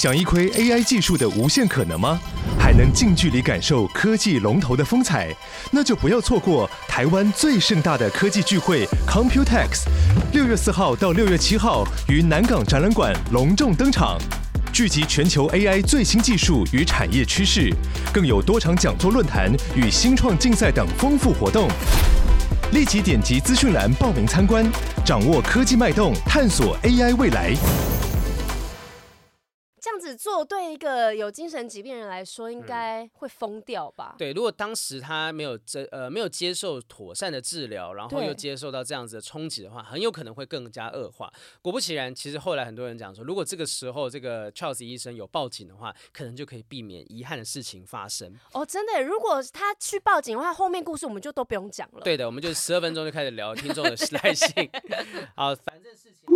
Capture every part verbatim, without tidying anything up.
想一窥 A I 技术的无限可能吗？还能近距离感受科技龙头的风采？那就不要错过台湾最盛大的科技聚会 Computex， 六月四号到六月七号于南港展览馆隆重登场。聚集全球 A I 最新技术与产业趋势，更有多场讲座论坛与新创竞赛等丰富活动。立即点击资讯栏报名参观，掌握科技脉动，探索 A I 未来。 这样子做对一个有精神疾病人来说，应该会疯掉吧？ 嗯、对，如果当时他没有这呃没有接受妥善的治疗，然后又接受到这样子的冲击的话，很有可能会更加恶化。果不其然，其实后来很多人讲说，如果这个时候这个 Charles 医生有报警的话，可能就可以避免遗憾的事情发生。 哦，真的，如果他去报警的话，后面故事我们就都不用讲了。 对的，我们就十二分钟就开始聊听众的来信。好，反正事情。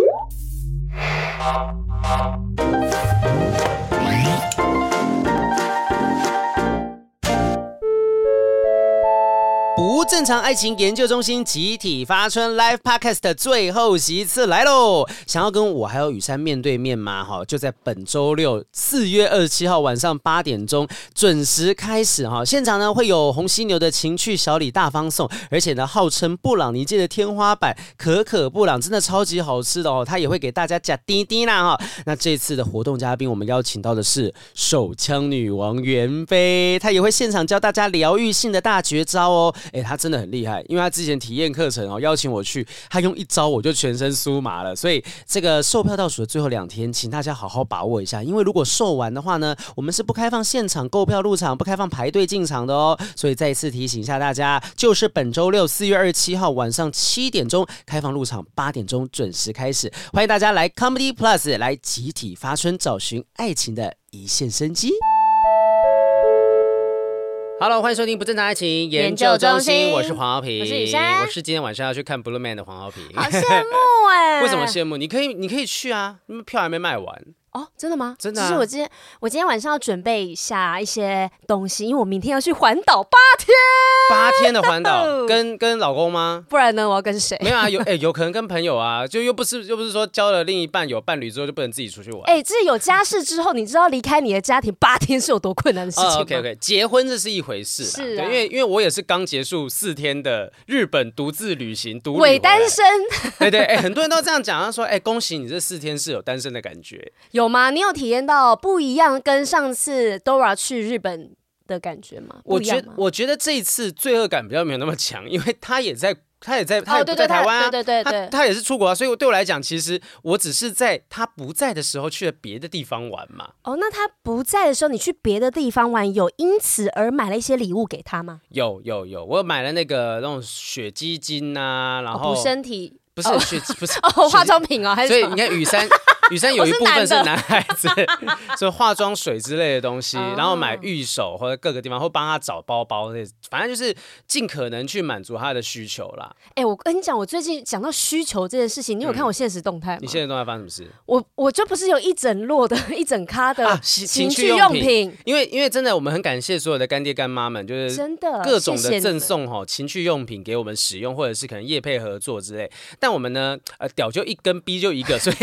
不正常爱情研究中心集体发春 Live Podcast 的最后一次来喽！想要跟我还有雨珊面对面吗？就在本周六四月二十七号晚上八点钟准时开始哈。现场呢会有红犀牛的情趣小礼大方送，而且呢号称布朗尼界的天花板可可布朗真的超级好吃的哦，他也会给大家加滴滴啦哈。那这次的活动嘉宾我们邀请到的是手枪女王袁飞，她也会现场教大家疗愈性的大绝招哦。哎，他真的很厉害，因为他之前体验课程哦，邀请我去，他用一招我就全身酥麻了。所以这个售票倒数的最后两天，请大家好好把握一下，因为如果售完的话呢，我们是不开放现场购票入场，不开放排队进场的哦。所以再一次提醒一下大家，就是本周六四月二十七号晚上七点钟开放入场，八点钟准时开始，欢迎大家来 Comedy Plus 来集体发春，找寻爱情的一线生机。Hello， 欢迎收听不正常爱情研究中心，我是黄豪平， 我是雨珊， 我是今天晚上要去看 Blue Man 的黄豪平， 好羡慕哎、欸！ 为什么羡慕？你可以，你可以去啊，票还没卖完。 哦，真的吗？ 真的、啊。 其实我今天我今天晚上要准备一下一些东西，因为我明天要去环岛八天。 八天的环岛，跟跟老公吗？ 不然呢？我要跟谁？ 没有啊，有哎、欸，有可能跟朋友啊，就又不是又不是说交了另一半有伴侣之后就不能自己出去玩。 哎、欸，这有家室之后，你知道离开你的家庭八天是有多困难的事情吗？ 哦、OK OK， 结婚这是一回事啦， 是啊， 对，因为因为我也是刚结束四天的日本独自旅行，独伪单身。 对对，哎、欸，很多人都这样讲，他说，哎、欸，恭喜你这四天是有单身的感觉， 有吗？你有体验到不一样，跟上次 Dora 去日本的感觉吗？ 我觉得，我觉得这一次罪恶感比较没有那么强，因为他也在，他也在，他也不在台湾啊， 对对对对， 他他也是出国啊，所以对我来讲，其实我只是在他不在的时候去了别的地方玩嘛。 哦，那他不在的时候，你去别的地方玩，有因此而买了一些礼物给他吗？ 有有有，我买了那个那种血肌精啊，然后补身体。 不是血，不是哦，化妆品哦，还是所以你看雨珊，雨珊有一部分是男孩子，所以化妆水之类的东西，然后买玉手或者各个地方，或帮他找包包，反正就是尽可能去满足他的需求啦。 哎、欸，我跟你讲，我最近讲到需求这件事情，你有看我现实动态吗？ 嗯、你现实动态发生什么事？ 我我就不是有一整摞的一整咖的情趣用品，啊、 情趣用品因为因为真的，我们很感谢所有的干爹干妈们，就是真的各种的赠送哈情趣用品给我们使用，或者是可能业配合作之类。但我们呢，呃，屌就一根，逼就一个，所以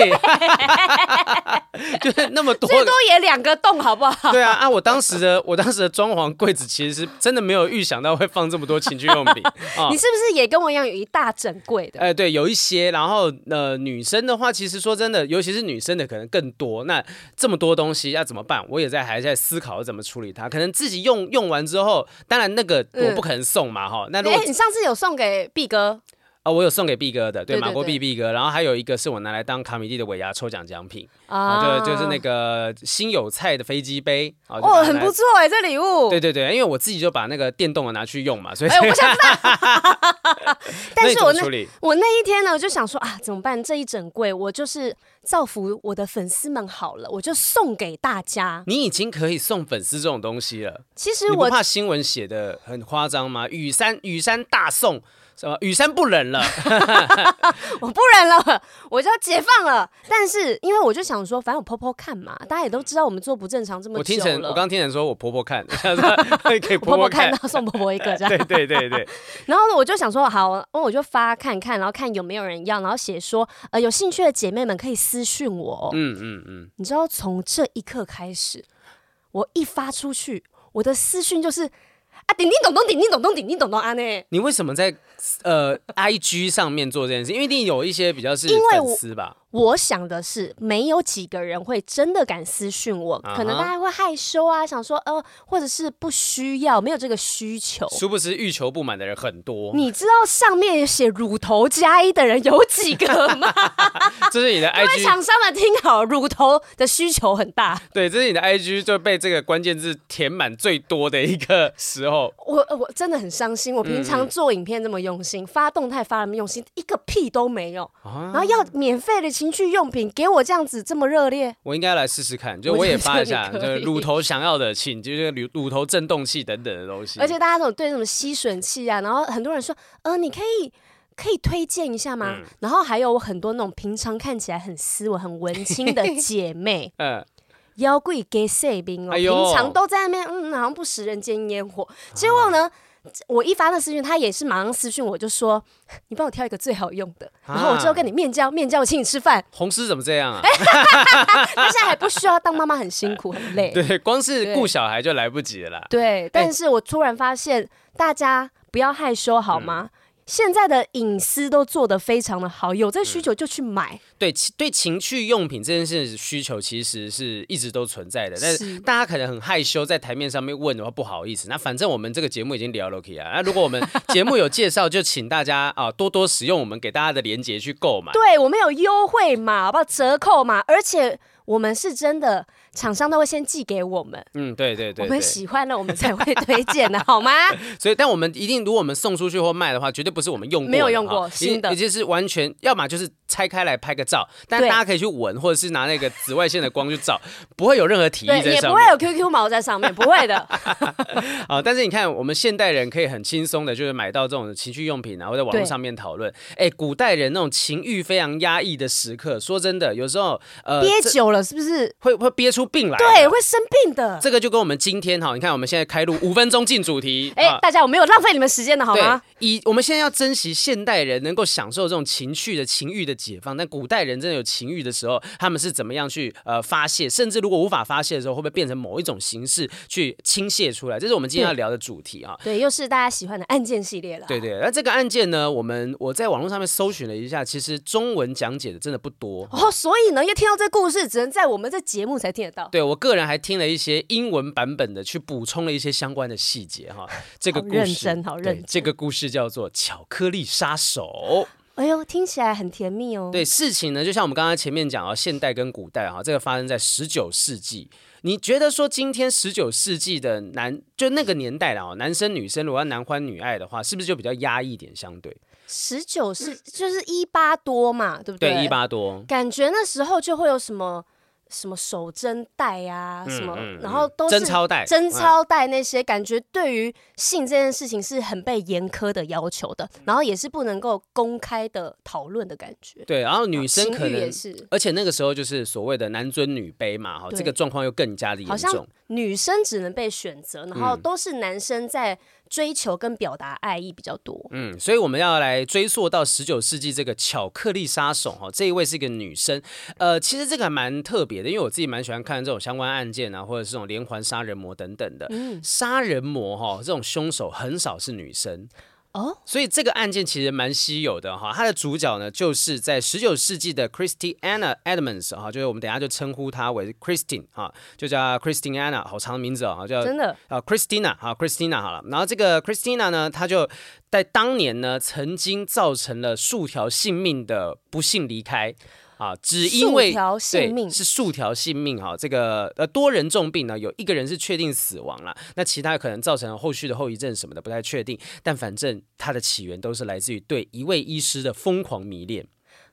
就是那么多， 最多也两个洞，好不好？ 对啊，啊，我当时的我当时的装潢柜子其实是真的没有预想到会放这么多情趣用品。 哦、你是不是也跟我一样有一大整柜的？ 哎、呃，对，有一些。然后呃，女生的话，其实说真的，尤其是女生的可能更多。那这么多东西要怎么办？我也在还在思考怎么处理它。可能自己用用完之后，当然那个我不可能送嘛哈、嗯。那如果、 欸、你上次有送给毕哥？ 啊、哦，我有送给毕哥的，对， 对对对马国毕毕哥，然后还有一个是我拿来当卡米蒂的尾牙抽奖奖品啊，就就是那个新有菜的飞机杯， 哦，很不错哎，这礼物， 对对对，因为我自己就把那个电动的拿去用嘛，所以， 哎、欸，我想知道，但是我那我那一天呢，我就想说啊，怎么办？这一整柜我就是造福我的粉丝们好了，我就送给大家。 你已经可以送粉丝这种东西了， 其实我你不怕新闻写的很夸张吗？雨山雨山大送。 什么雨山不冷了？ 我不忍了，我就要解放了。但是因为我就想说，反正我婆婆看嘛，大家也都知道我们做不正常这么久了。 我听成我刚听成说我婆婆看，给婆婆看到送婆婆一个这样。 对对对对。 然后我就想说，好，我就发看看，然后看有没有人要，然后写说，呃，有兴趣的姐妹们可以私讯我。嗯嗯嗯。你知道从这一刻开始，我一发出去，我的私讯就是。啊，叮叮咚咚，叮叮咚咚，叮叮咚咚啊！呢， 你为什么在呃 I G 上面做这件事？因为一定有一些比较是粉丝吧。 我想的是，没有几个人会真的敢私讯我， uh-huh. 可能大家会害羞啊，想说呃，或者是不需要，没有这个需求。 殊不知欲求不满的人很多。 你知道上面写乳头加一的人有几个吗？ 这是你的 I G。各位厂商们听好，乳头的需求很大。 对，这是你的 I G 就被这个关键字填满最多的一个时候。 我我真的很伤心，我平常做影片这么用心，嗯、发动态发那么用心，一个屁都没有。啊、然后要免费的情趣用品给我这样子这么热烈， 我应该来试试看。就我也发一下，就是乳头想要的，请就是乳乳头震动器等等的东西。 而且大家都有对那种吸吮器啊，然后很多人说，呃，你可以可以推荐一下吗？嗯、然后还有很多那种平常看起来很斯文、很文青的姐妹，嗯。妖怪给谁兵哦、哎？平常都在那边，嗯，好像不食人间烟火。结果呢，我一发那私讯，他也是马上私讯我，就说你帮我挑一个最好用的，啊、然后我就跟你面交，面交我请你吃饭。 红师怎么这样啊？ 他现在还不需要当妈妈，很辛苦很累。 对，光是顾小孩就来不及了啦。 对，但是我突然发现，大家不要害羞好吗？嗯，现在的隐私都做得非常的好，有这需求就去买。嗯、 对对，情趣用品这件事需求其实是一直都存在的，但是大家可能很害羞，在台面上面问的话不好意思。那反正我们这个节目已经聊了 ，OK 啊。那如果我们节目有介绍，就请大家啊多多使用我们给大家的连结去购买。 对，我们有优惠码，好不好？折扣码，而且我们是真的。厂商都会先寄给我们， 嗯，对对 对, 对， 我们喜欢了，我们才会推荐的，好吗？ 所以，但我们一定，如果我们送出去或卖的话，绝对不是我们用过的， 没有用过新的， 也就是完全，要么就是拆开来拍个照，但大家可以去闻，或者是拿那个紫外线的光去照，不会有任何体液在上面， 也不会有 Q Q 毛在上面，不会的。 啊，但是你看，我们现代人可以很轻松的，就是买到这种情趣用品，然后在网络上面讨论。哎，古代人那种情欲非常压抑的时刻，说真的，有时候呃憋久了，是不是会会憋出病来？ 对，会生病的。 这个就跟我们今天哈，你看我们现在开录五分钟进主题， 哎、啊，大家我没有浪费你们时间的好吗？ 以我们现在要珍惜现代人能够享受这种情趣的情欲的解放，但古代人真的有情欲的时候，他们是怎么样去呃发泄？甚至如果无法发泄的时候，会不会变成某一种形式去倾泻出来？这是我们今天要聊的主题啊。 对，又是大家喜欢的案件系列了。 对对，那这个案件呢，我们我在网络上面搜寻了一下，其实中文讲解的真的不多哦，所以呢，要听到这故事，只能在我们这节目才听得到。 对，我个人还听了一些英文版本的，去补充了一些相关的细节哈。这个故事好认真，好认真。 这个故事叫做《巧克力杀手》。 哎呦，听起来很甜蜜哦。 对，事情呢，就像我们刚刚前面讲啊，现代跟古代哈，这个发生在十九世纪。你觉得说今天十九世纪的男，就那个年代啦，男生女生如果要男欢女爱的话，是不是就比较压抑一点？相对十九世就是一八多嘛，对不对？ 对，一八多， 感觉那时候就会有什么。什么手针带啊，什么，嗯嗯、然后都是贞操带、 贞操带那些，感觉对于性这件事情是很被严苛的要求的，然后也是不能够公开的讨论的感觉。 对，然后女生可能也是， 而且那个时候就是所谓的男尊女卑嘛，哈，这个状况又更加的严重。好像女生只能被选择，然后都是男生在追求跟表达爱意比较多。 嗯，所以我们要来追溯到十九世纪这个巧克力杀手哈，这一位是一个女生，呃，其实这个还蛮特别的，因为我自己蛮喜欢看这种相关案件啊，或者是这种连环杀人魔等等的。嗯，杀人魔哈，这种凶手很少是女生。哦，所以这个案件其实蛮稀有的哈。它的主角呢，就是在十九世纪的 Christiana Edmonds 哈，就是我们等一下就称呼她为 Christine 哈，就叫 Christiana， 好长的名字哦，叫真的啊 Christina 好 Christina 好了。然后这个 Christina 呢，她就在当年呢，曾经造成了数条性命的不幸离开。啊，只因为数条性命是数条性命哈，这个呃多人重病呢，有一个人是确定死亡了，那其他可能造成了后续的后遗症什么的不太确定，但反正它的起源都是来自于对一位医师的疯狂迷恋。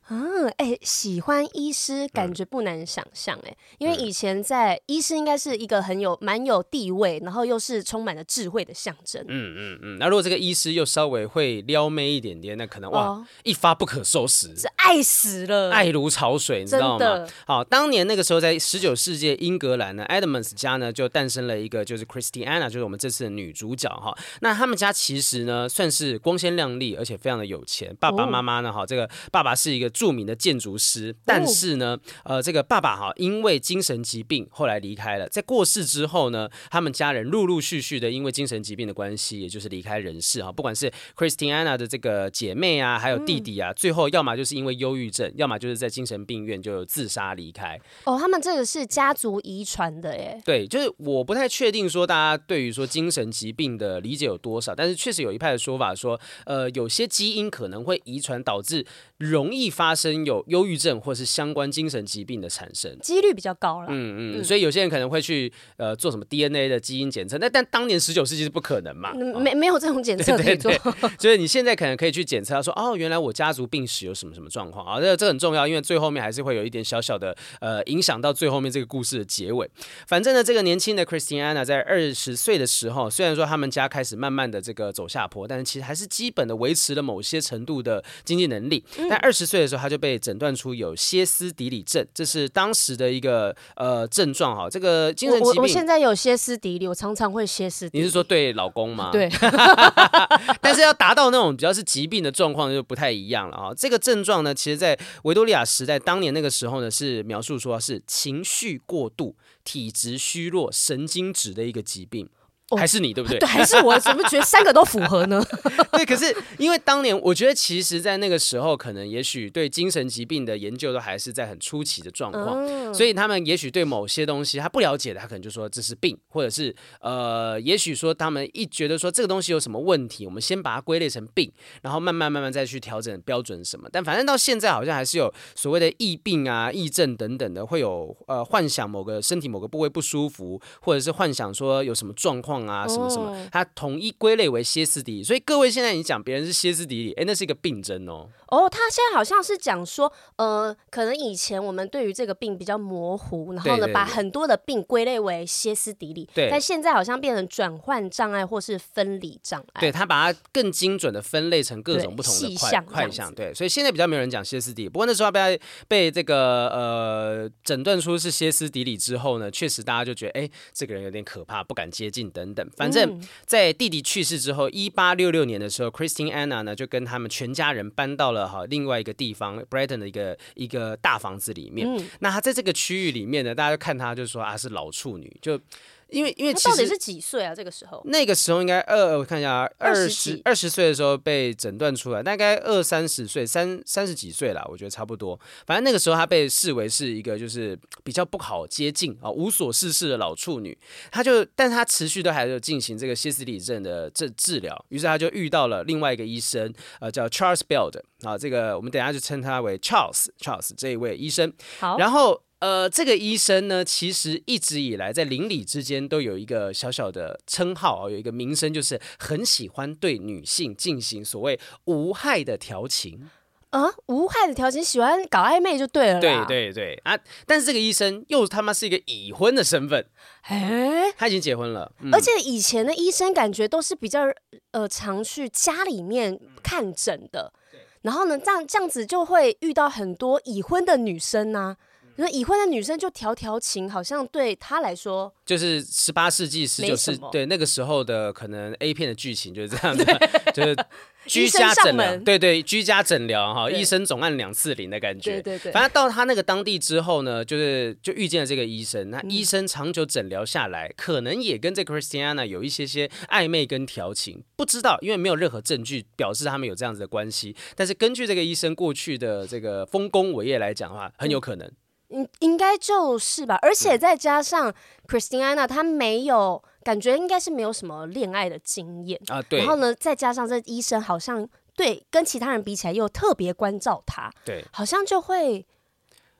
嗯，哎、欸，喜欢医师感觉不难想象，哎，因为以前在医师应该是一个很有蛮有地位，然后又是充满了智慧的象征。 嗯嗯嗯。那如果这个医师又稍微会撩妹一点点，那可能哇、哦、一发不可收拾， 是爱死了， 爱如潮水，你知道吗？好，当年那个时候在十九世纪英格兰呢 ，Edmonds 家呢就诞生了一个就是 Christiana， 就是我们这次的女主角哈。那他们家其实呢算是光鲜亮丽，而且非常的有钱。爸爸妈妈呢，哈、哦，这个爸爸是一个著名的建筑师，但是呢，呃，这个爸爸哈，因为精神疾病后来离开了。在过世之后呢，他们家人陆陆续续的因为精神疾病的关系，也就是离开人世哈。不管是 Christiana 的这个姐妹啊，还有弟弟啊，嗯、最后要么就是因为忧郁症，要么就是在精神病院就自杀离开。 哦，他们这个是家族遗传的耶。 对，就是我不太确定说大家对于说精神疾病的理解有多少，但是确实有一派的说法说，呃，有些基因可能会遗传，导致容易发生有忧郁症或是相关精神疾病的产生， 几率比较高了。 嗯嗯，所以有些人可能会去呃做什么 D N A 的基因检测，但但当年十九世纪是不可能嘛， 嗯、没没有这种检测可以做。 对对对，所以你现在可能可以去检测，说哦，原来我家族病史有什么什么状况啊，这这很重要，因为最后面还是会有一点小小的呃影响到最后面这个故事的结尾。反正呢，这个年轻的 Christiana 在二十岁的时候，虽然说他们家开始慢慢的这个走下坡，但是其实还是基本的维持了某些程度的经济能力。嗯、但二十岁的时候，他就被诊断出有歇斯底里症，这是当时的一个呃症状哈。这个精神疾病， 我我现在有歇斯底里，我常常会歇斯底里。 你是说对老公吗？ 对， 但是要达到那种比较是疾病的状况就不太一样了啊。这个症状呢，其实在维多利亚时代当年那个时候呢，是描述说是情绪过度、体质虚弱、神经质的一个疾病。还是你对不对？ 对，还是我，怎么觉得三个都符合呢？ 对，可是因为当年我觉得，其实，在那个时候，可能也许对精神疾病的研究都还是在很初期的状况，嗯、所以他们也许对某些东西他不了解的，他可能就说这是病，或者是呃，也许说他们一觉得说这个东西有什么问题，我们先把它归类成病，然后慢慢慢慢再去调整标准什么。但反正到现在好像还是有所谓的疫病啊、疫症等等的，会有呃幻想某个身体某个部位不舒服，或者是幻想说有什么状况。啊，什么什么，它统一归类为歇斯底里，所以各位现在你讲别人是歇斯底里，哎，那是一个病症哦。 哦，他现在好像是讲说，呃，可能以前我们对于这个病比较模糊，然后呢，对对对，把很多的病归类为歇斯底里，对，但现在好像变成转换障碍或是分离障碍， 对，他把它更精准的分类成各种不同的块块项，对，所以现在比较没有人讲歇斯底里。不过那时候被被这个呃诊断出是歇斯底里之后呢，确实大家就觉得，哎，这个人有点可怕，不敢接近等等。反正，在弟弟去世之后，一八六六年的时候 ，Christiana 呢就跟他们全家人搬到了哈另外一个地方 ，Brighton 的一个一个大房子里面。嗯、那他在这个区域里面呢，大家就看他就说啊是老处女，就因为因为其实他到底是几岁啊？这个时候那个时候应该二，我看一下，二十二十岁的时候被诊断出来，大概二三十岁，三三十几岁啦，我觉得差不多。反正那个时候他被视为是一个就是比较不好接近啊、无所事事的老处女。他就，但他持续都还有进行这个歇斯底里症的治治疗，于是他就遇到了另外一个医生，呃，叫 Charles Bell 啊，这个我们等一下就称他为 Charles Charles 这一位医生。 好， 然后。呃，这个医生呢，其实一直以来在邻里之间都有一个小小的称号啊，有一个名声，就是很喜欢对女性进行所谓无害的调情。 啊，无害的调情，喜欢搞暧昧就对了啦。 对对对啊！但是这个医生又他妈是一个已婚的身份， 哎， 他已经结婚了， 嗯、而且以前的医生感觉都是比较呃常去家里面看诊的，然后呢，这样这样子就会遇到很多已婚的女生啊。那已婚的女生就调调情，好像对她来说就是十八世纪、十九世纪对那个时候的可能 A 片的剧情就是这样的，就是居家诊疗，对对，居家诊疗哈，医生总按两次铃的感觉。 对对对。 反正到他那个当地之后呢，就是就遇见了这个医生。那医生长久诊疗下来，嗯、可能也跟这个 Christiana 有一些些暧昧跟调情，不知道，因为没有任何证据表示他们有这样子的关系。但是根据这个医生过去的这个丰功伟业来讲的话，很有可能。 应应该就是吧，而且再加上 Christiana 她没有感觉，应该是没有什么恋爱的经验啊，对。 然后呢，再加上这医生好像对跟其他人比起来又特别关照她， 对， 好像就会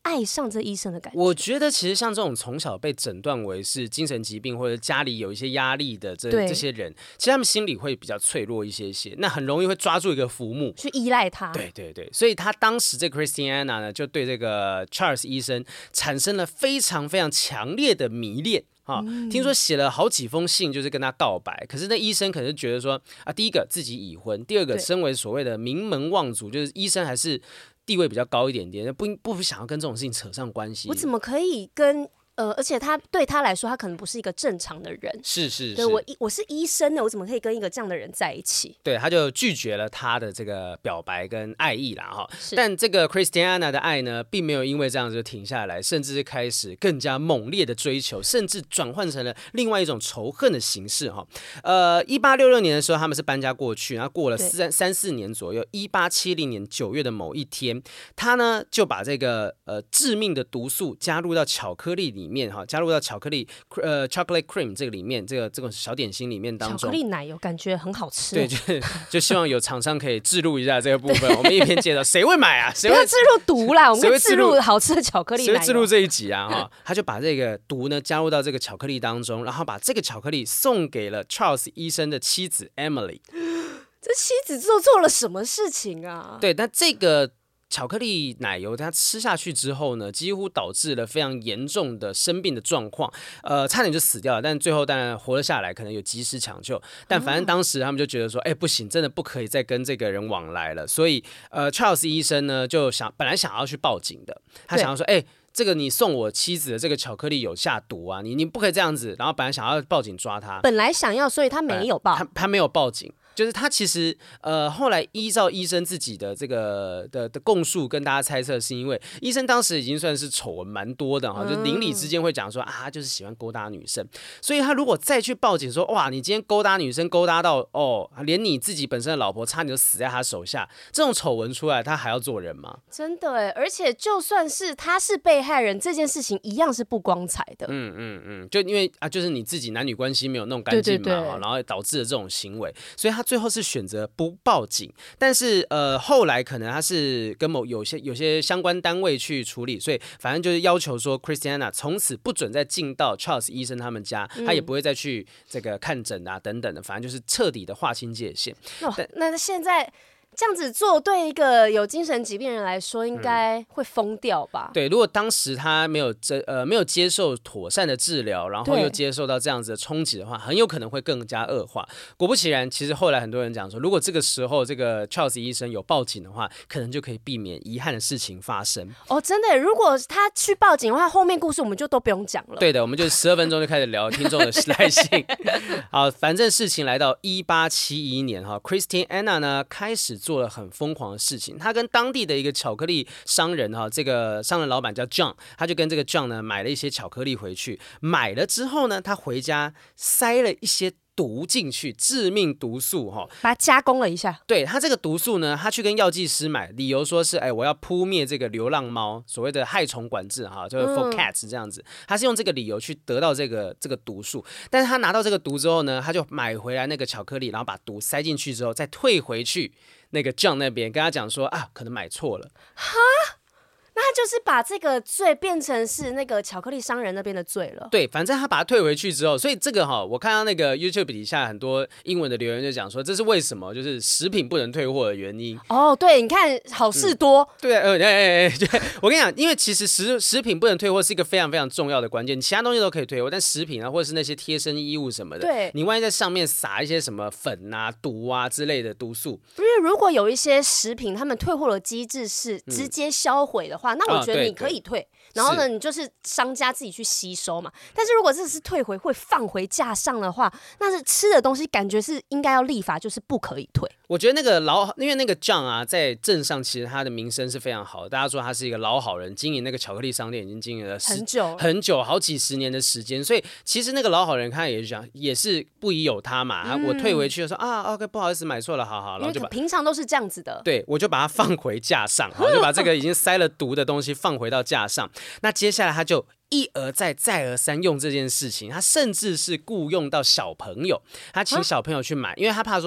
爱上这医生的感觉？ 我觉得其实像这种从小被诊断为是精神疾病或者家里有一些压力的这这些人，其实他们心理会比较脆弱一些些，那很容易会抓住一个浮木去依赖他。 对对对，所以他当时这个 Christiana 呢，就对这个 Charles 医生产生了非常非常强烈的迷恋。啊、嗯，听说写了好几封信，就是跟他告白。可是那医生可能觉得说啊，第一个自己已婚，第二个身为所谓的名门望族，就是医生还是地位比较高一点点，不不想要跟这种事情扯上关系。 我怎么可以跟？呃，而且他对他来说，他可能不是一个正常的人。 是是是， 对我我是医生呢，我怎么可以跟一个这样的人在一起？ 对，他就拒绝了他的这个表白跟爱意啦哈。但这个 Christiana 的爱呢，并没有因为这样就停下来，甚至是开始更加猛烈的追求，甚至转换成了另外一种仇恨的形式哈。呃，一八六六年的时候，他们是搬家过去，然后过了三三四年左右，一八七零年九月的某一天，他呢就把这个呃致命的毒素加入到巧克力里。里面哈，加入到巧克力呃 chocolate cream 这个里面，这个这种小点心里面当中， 巧克力奶油感觉很好吃。 对，就就希望有厂商可以置入一下这个部分。我们一边介绍，谁会买啊？谁会不要置入毒啦？我们会置入好吃的巧克力奶油。 谁会置入这一集啊？哈，他就把这个毒呢加入到这个巧克力当中，然后把这个巧克力送给了 Charles 医生的妻子 Emily。 这妻子做做了什么事情啊？ 对，那这个。巧克力奶油它吃下去之后呢，几乎导致了非常严重的生病的状况，呃，差点就死掉了，但最后当然活了下来，可能有及时抢救。但反正当时他们就觉得说，哎、欸，不行，真的不可以再跟这个人往来了。所以，呃 ，Charles 医生呢就想，本来想要去报警的，他想要说，哎、欸。这个你送我妻子的这个巧克力有下毒啊，你你不可以这样子。然后本来想要报警抓他， 本来想要，所以他没有报， 他他没有报警。就是他其实呃后来依照医生自己的这个的的供述跟大家猜测，是因为医生当时已经算是丑闻蛮多的哈，嗯、就邻里之间会讲说啊，他就是喜欢勾搭女生，所以他如果再去报警说哇，你今天勾搭女生勾搭到哦，连你自己本身的老婆差点就死在他手下，这种丑闻出来，他还要做人吗？ 真的哎，而且就算是他是被害人，这件事情一样是不光彩的。 嗯嗯嗯，就因为啊，就是你自己男女关系没有弄干净嘛， 对对对， 然后导致了这种行为，所以他最后是选择不报警，但是呃后来可能他是跟某有些有些相关单位去处理，所以反正就是要求说 Christiana 从此不准再进到 Charles 医生他们家，他也不会再去这个看诊啊等等的，反正就是彻底的划清界限。 哦、那现在。这样子做对一个有精神疾病人来说，应该会疯掉吧？ 嗯、对，如果当时他没有这呃没有接受妥善的治疗，然后又接受到这样子的冲击的话，很有可能会更加恶化。果不其然，其实后来很多人讲说，如果这个时候这个 Charles 医生有报警的话，可能就可以避免遗憾的事情发生。 哦，真的，如果他去报警的话，后面故事我们就都不用讲了。 对的，我们就十二分钟就开始聊听众的来信。好，反正事情来到一八七一年哈 ，Christiana 呢开始做了很疯狂的事情。他跟当地的一个巧克力商人哈，这个商人老板叫 John， 他就跟这个 John 呢买了一些巧克力回去。买了之后呢，他回家塞了一些毒进去，致命毒素哈， 把它加工了一下。 对，他这个毒素呢，他去跟药剂师买，理由说是哎，我要扑灭这个流浪猫，所谓的害虫管制哈，就是 for cats 这样子。他是用这个理由去得到这个这个毒素，但是他拿到这个毒之后呢，他就买回来那个巧克力，然后把毒塞进去之后，再退回去那个 John 那边，跟他讲说啊，可能买错了。 哈。那他就是把这个罪变成是那个巧克力商人那边的罪了。 对，反正他把它退回去之后，所以这个哈，我看到那个 YouTube 底下很多英文的留言就讲说，这是为什么，就是食品不能退货的原因。 哦，对，你看好事多。 嗯、对，呃，哎哎哎，对，我跟你讲，因为其实食食品不能退货是一个非常非常重要的关键，其他东西都可以退货，但食品啊，或者是那些贴身衣物什么的， 对， 你万一在上面撒一些什么粉啊、毒啊之类的毒素， 因为如果有一些食品，他们退货的机制是直接销毁的话，嗯、那我觉得你可以。可以退，然后呢，你就是商家自己去吸收嘛。但是如果这是退回会放回架上的话，那是吃的东西，感觉是应该要立法，就是不可以退。 我觉得那个老，因为那个 John 啊，在镇上其实他的名声是非常好的，大家说他是一个老好人，经营那个巧克力商店已经经营了很久很久，好几十年的时间，所以其实那个老好人他也是讲，也是不疑有他嘛。嗯、我退回去就说啊 ，OK， 不好意思，买错了，好好，然后就把平常都是这样子的， 对，我就把它放回架上，好，就把这个已经塞了毒的东西放回到架上。那接下来他就一而再再而三用这件事情，他甚至是雇佣到小朋友，他请小朋友去买，因为他怕说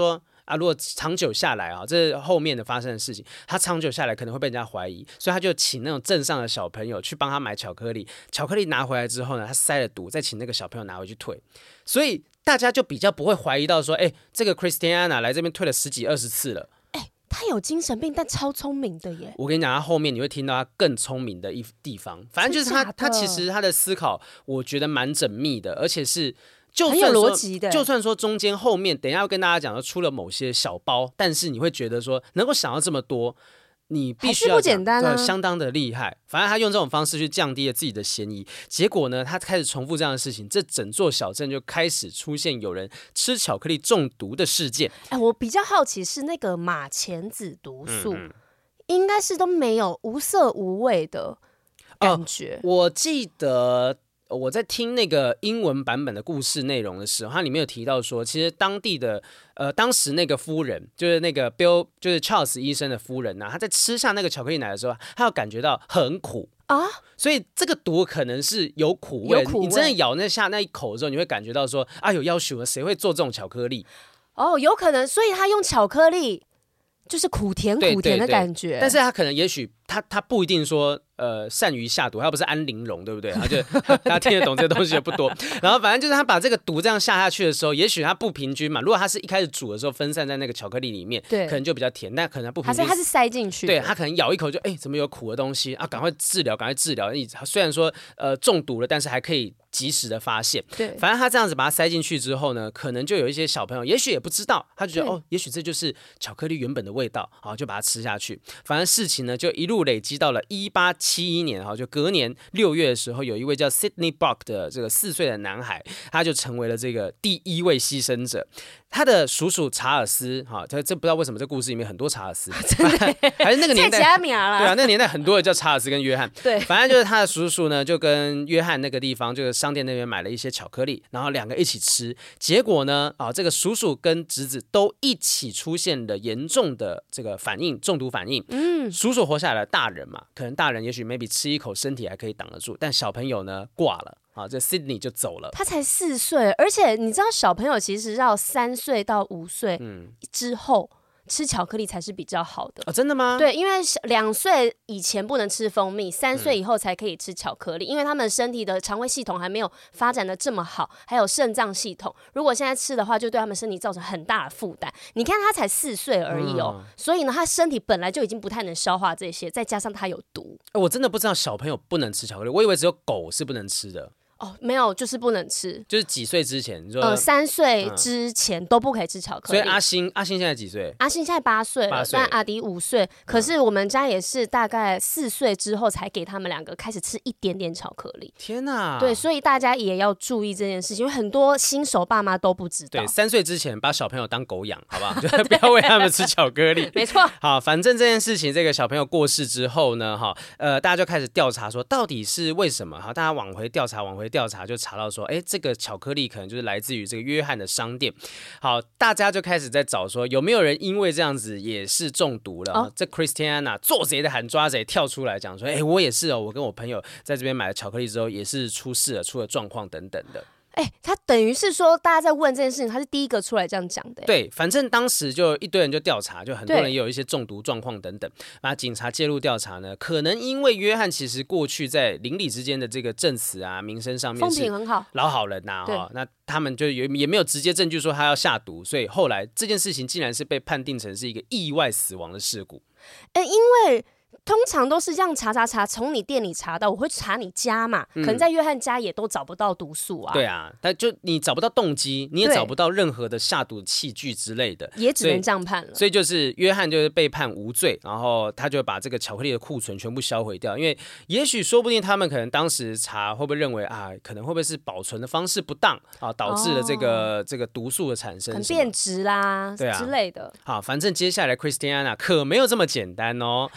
啊，如果长久下来啊，这是后面的发生的事情，他长久下来可能会被人家怀疑，所以他就请那种镇上的小朋友去帮他买巧克力，巧克力拿回来之后呢，他塞了毒，再请那个小朋友拿回去退，所以大家就比较不会怀疑到说，哎，这个 Christiana 来这边退了十几二十次了。 他有精神病，但超聪明的耶！ 我跟你讲，他后面你会听到他更聪明的一地方。反正就是他，他其实他的思考，我觉得蛮缜密的，而且是就算说很有逻辑的。 就算说中间后面，等一下要跟大家讲，出了某些小包，但是你会觉得说，能够想到这么多。你必须要还是不简单啊， 相当的厉害。反正他用这种方式去降低了自己的嫌疑，结果呢，他开始重复这样的事情，这整座小镇就开始出现有人吃巧克力中毒的事件。 哎，我比较好奇是那个马钱子毒素，嗯嗯应该是都没有无色无味的感觉。 呃、我记得。我在听那个英文版本的故事内容的时候，它里面有提到说，其实当地的呃，当时那个夫人，就是那个 Bill， 就是 Charles 医生的夫人呐、啊，她在吃下那个巧克力奶的时候，她有感觉到很苦啊，所以这个毒可能是有苦味。 有苦味， 你真的咬那下那一口的时候，你会感觉到说，啊，有要求了，谁会做这种巧克力？ 哦，有可能，所以他用巧克力就是苦甜苦甜的感觉， 对对对，但是他可能也许他他不一定说。呃，善于下毒，他不是安陵容，对不对？他就他听得懂这个东西也不多。然后反正就是他把这个毒这样下下去的时候，也许他不平均嘛。如果他是一开始煮的时候分散在那个巧克力里面，对，可能就比较甜，但可能不平均。 还是他是塞进去， 对他可能咬一口就哎，怎么有苦的东西啊？赶快治疗，赶快治疗。虽然说呃中毒了，但是还可以及时的发现。对，反正他这样子把它塞进去之后呢，可能就有一些小朋友，也许也不知道，他就觉得哦，也许这就是巧克力原本的味道，好，就把它吃下去。反正事情呢就一路累积到了一八七一年，哈，就。隔年六月的时候，有一位叫 Sidney Brock 的这个四岁的男孩，他就成为了这个第一位牺牲者。他的叔叔查尔斯，哈，这这不知道为什么这故事里面很多查尔斯，还是那个年代，对啊，那个年代很多人叫查尔斯跟约翰，对，反正就是他的叔叔呢，就跟约翰那个地方，就是商店那边买了一些巧克力，然后两个一起吃，结果呢，啊，这个叔叔跟侄子都一起出现了严重的这个反应，中毒反应。嗯，叔叔活下来了，大人嘛，可能大人也许 maybe 吃一口身体还可以挡得住，但小朋友呢挂了。啊，这 Sidney 就走了。 他才四岁，而且你知道，小朋友其实要三岁到五岁之后、嗯、吃巧克力才是比较好的。 哦，真的吗？ 对，因为两岁以前不能吃蜂蜜，三岁以后才可以吃巧克力，嗯、因为他们身体的肠胃系统还没有发展的这么好，还有肾脏系统。如果现在吃的话，就对他们身体造成很大的负担。你看他才四岁而已哦、嗯，所以呢，他身体本来就已经不太能消化这些，再加上他有毒。 我真的不知道小朋友不能吃巧克力，我以为只有狗是不能吃的。 哦，没有，就是不能吃。 就是几岁之前，你说呃，三岁之前都不可以吃巧克力。 所以阿星，阿星现在几岁？ 阿星现在八岁了，但阿迪五岁。可是我们家也是大概四岁之后才给他们两个开始吃一点点巧克力。 天哪！ 对，所以大家也要注意这件事情，因为很多新手爸妈都不知道。 对，三岁之前把小朋友当狗养，好不好？就不要喂他们吃巧克力。 没错。 好，反正这件事情，这个小朋友过世之后呢，哈，呃，大家就开始调查说，到底是为什么？哈，大家往回调查，往回调查，就查到。说，哎，这个巧克力可能就是来自于这个约翰的商店。好，大家就开始在找说，有没有人因为这样子也是中毒了？哦、这 Christiana 做贼的喊抓贼，跳出来讲说，哎，我也是哦，我跟我朋友在这边买了巧克力之后，也是出事了，出了状况等等的。 哎、欸，他等于是说，大家在问这件事情，他是第一个出来这样讲的。 对，反正当时就一堆人就调查，就很多人也有一些中毒状况等等。那警察介入调查呢，可能因为约翰其实过去在邻里之间的这个证词啊、名声上面风评很好， 老好人呐、啊，哈，那他们就也也没有直接证据说他要下毒，所以后来这件事情竟然是被判定成是一个意外死亡的事故。 哎、欸，因为。通常都是这样查查查，从你店里查到，我会查你家嘛，嗯、可能在约翰家也都找不到毒素啊。 对啊，但就你找不到动机，你也找不到任何的下毒器具之类的， 也只能这样判了。 所以就是约翰就是被判无罪，然后他就把这个巧克力的库存全部销毁掉，因为也许说不定他们可能当时查会不会认为啊，可能会不会是保存的方式不当啊，导致了这个、哦、这个毒素的产生， 很变质啦，对啊之类的。 好，反正接下来 Christiana 可没有这么简单哦， 还没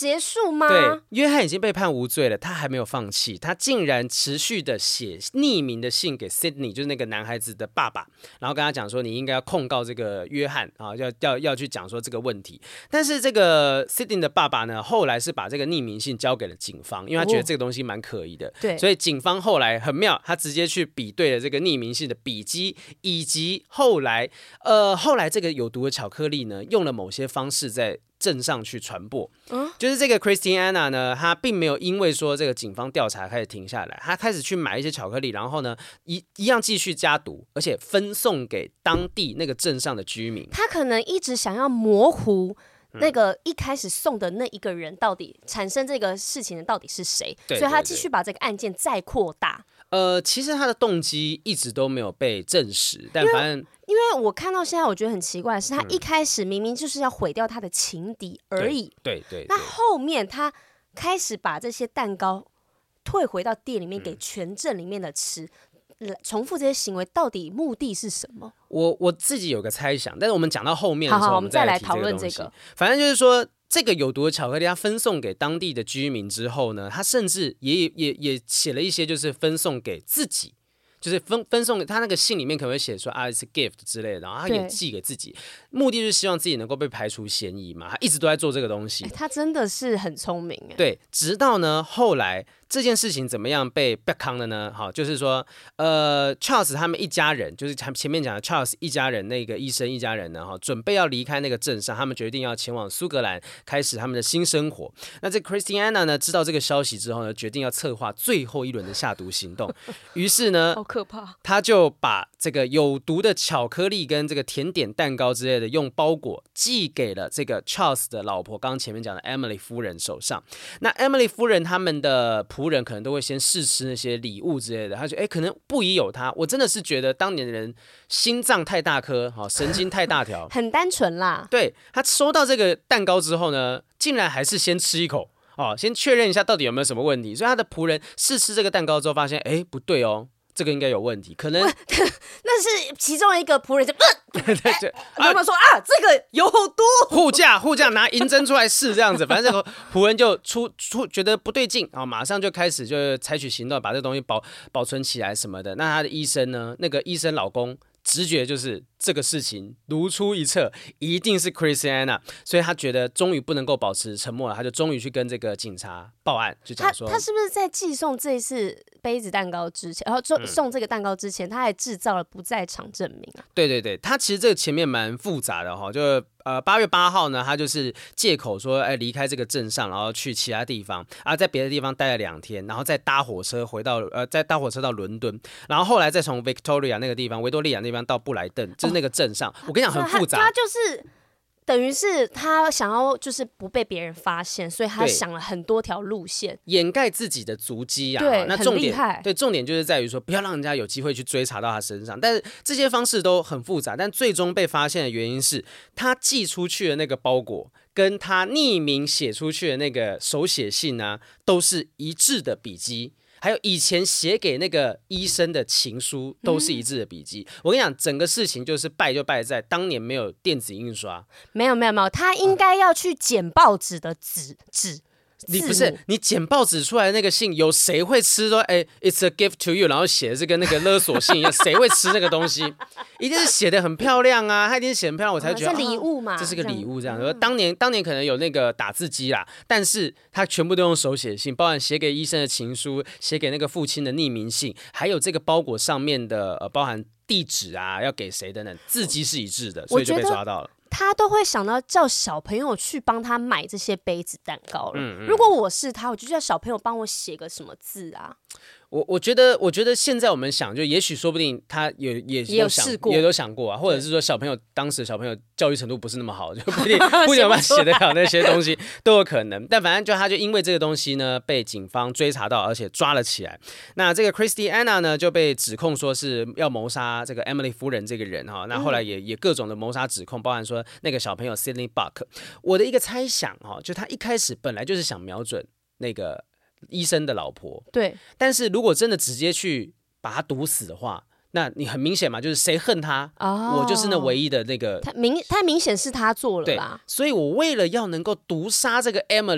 结束吗？ 对，约翰已经被判无罪了，他还没有放弃，他竟然持续的写匿名的信给 Sydney， 就是那个男孩子的爸爸，然后跟他讲说你应该要控告这个约翰啊，要要要去讲说这个问题。但是这个 Sydney 的爸爸呢，后来是把这个匿名信交给了警方，因为他觉得这个东西蛮可疑的。哦、对，所以警方后来很妙，他直接去比对了这个匿名信的笔迹，以及后来呃后来这个有毒的巧克力呢，用了某些方式在镇上去传播，嗯、就是这个 Christiana 呢，她并没有因为说这个警方调查开始停下来，她开始去买一些巧克力，然后呢一一样继续加毒，而且分送给当地那个镇上的居民。 她可能一直想要模糊那个一开始送的那一个人到底产生这个事情的到底是谁，所以他继续把这个案件再扩大。 呃，其实他的动机一直都没有被证实，但反正因为我看到现在，我觉得很奇怪的是，他一开始明明就是要毁掉他的情敌而已， 对 对, 对, 对。 那后面他开始把这些蛋糕退回到店里面给全镇里面的吃。嗯，重复这些行为到底目的是什么？ 我我自己有个猜想，但是我们讲到后面的时候， 好好我们再来讨论这个。 反正就是说，这个有毒的巧克力，它分送给当地的居民之后呢，他甚至也也也写了一些，就是分送给自己。就是分分送他那个信里面可能会写说啊是 gift 之类的，然后他也寄给自己，目的就是希望自己能够被排除嫌疑嘛。他一直都在做这个东西， 欸、他真的是很聪明哎。 对，直到呢后来这件事情怎么样被被扛了呢？好，就是说呃 Charles 他们一家人，就是前面讲的 Charles 一家人那个医生一家人呢，哈，准备要离开那个镇上，他们决定要前往苏格兰开始他们的新生活。那这 Christiana 呢知道这个消息之后呢，决定要策划最后一轮的下毒行动。于是呢。 可怕， 他就把这个有毒的巧克力跟这个甜点蛋糕之类的用包裹寄给了这个 Charles 的老婆，刚刚前面讲的 Emily 夫人手上。那 Emily 夫人他们的仆人可能都会先试吃那些礼物之类的，他觉得哎，可能不疑有他。我真的是觉得当年的人心脏太大颗，神经太大条， 很单纯啦。 对，他收到这个蛋糕之后呢，竟然还是先吃一口哦，先确认一下到底有没有什么问题。所以他的仆人试吃这个蛋糕之后，发现哎不对哦。这个应该有问题，可能那是其中一个仆人就， 对对对， 他们说啊，这个有毒， 护驾护驾拿银针出来试这样子，反正这个仆人就出出觉得不对劲啊，马上就开始就采取行动，把这个东西保保存起来什么的。那他的医生呢？那个医生老公直觉就是这个事情如出一辙，一定是 Christiana， 所以他觉得终于不能够保持沉默了，他就终于去跟这个警察报案，就讲说他他是不是在寄送这一次杯子蛋糕之前，然后送送这个蛋糕之前，他还制造了不在场证明啊？ 对对对，他其实这个前面蛮复杂的哈，就呃八月八号呢，他就是借口说哎离开这个镇上，然后去其他地方啊，在别的地方待了两天，然后再搭火车回到呃再搭火车到伦敦，然后后来再从 Victoria 那个地方维多利亚那地方到布莱顿，就是那个镇上，哦、我跟你讲很复杂， 他, 他就是等于是他想要就是不被别人发现，所以他想了很多条路线掩盖自己的足迹啊。 对， 那重点很厉害。 对，重点就是在于说不要让人家有机会去追查到他身上。但是这些方式都很复杂，但最终被发现的原因是他寄出去的那个包裹跟他匿名写出去的那个手写信啊，都是一致的笔迹。还有以前写给那个医生的情书都是一致的笔记、嗯、我跟你讲整个事情就是败就败在当年没有电子印刷。 没有没有没有，他应该要去剪报纸的纸纸你不是你剪报纸出来的那个信，有谁会吃说哎 ，it's a gift to you， 然后写的是跟那个勒索信一样，谁会吃那个东西？一定是写的很漂亮啊，他一定是写很漂亮，我才觉得、 哦、是礼物嘛、 啊，这是个礼物这样。嗯、当年当年可能有那个打字机啦，但是他全部都用手写信，包含写给医生的情书，写给那个父亲的匿名信，还有这个包裹上面的呃包含地址啊，要给谁等等，字迹是一致的，所以就被抓到了。 他都会想到叫小朋友去帮他买这些杯子蛋糕了、嗯嗯、如果我是他，我就叫小朋友帮我写个什么字啊。 我我觉得，我觉得现在我们想，就也许说不定他也也也有试过， 也有想过啊，或者是说小朋友当时小朋友教育程度不是那么好，就不一定不一定有办法写得了那些东西都有可能。但反正就他就因为这个东西呢，被警方追查到，而且抓了起来。那这个 Christiana 呢就被指控说是要谋杀这个 Emily 夫人这个人哈。那后来也也各种的谋杀指控，包含说那个小朋友 Sydney Buck。我的一个猜想哈，就他一开始本来就是想瞄准那个医生的老婆， 对，但是如果真的直接去把他毒死的话，那你很明显嘛，就是谁恨他、哦、我就是那唯一的那个， 太明太明显是他做了吧。 对，所以我为了要能够毒杀这个 Emily，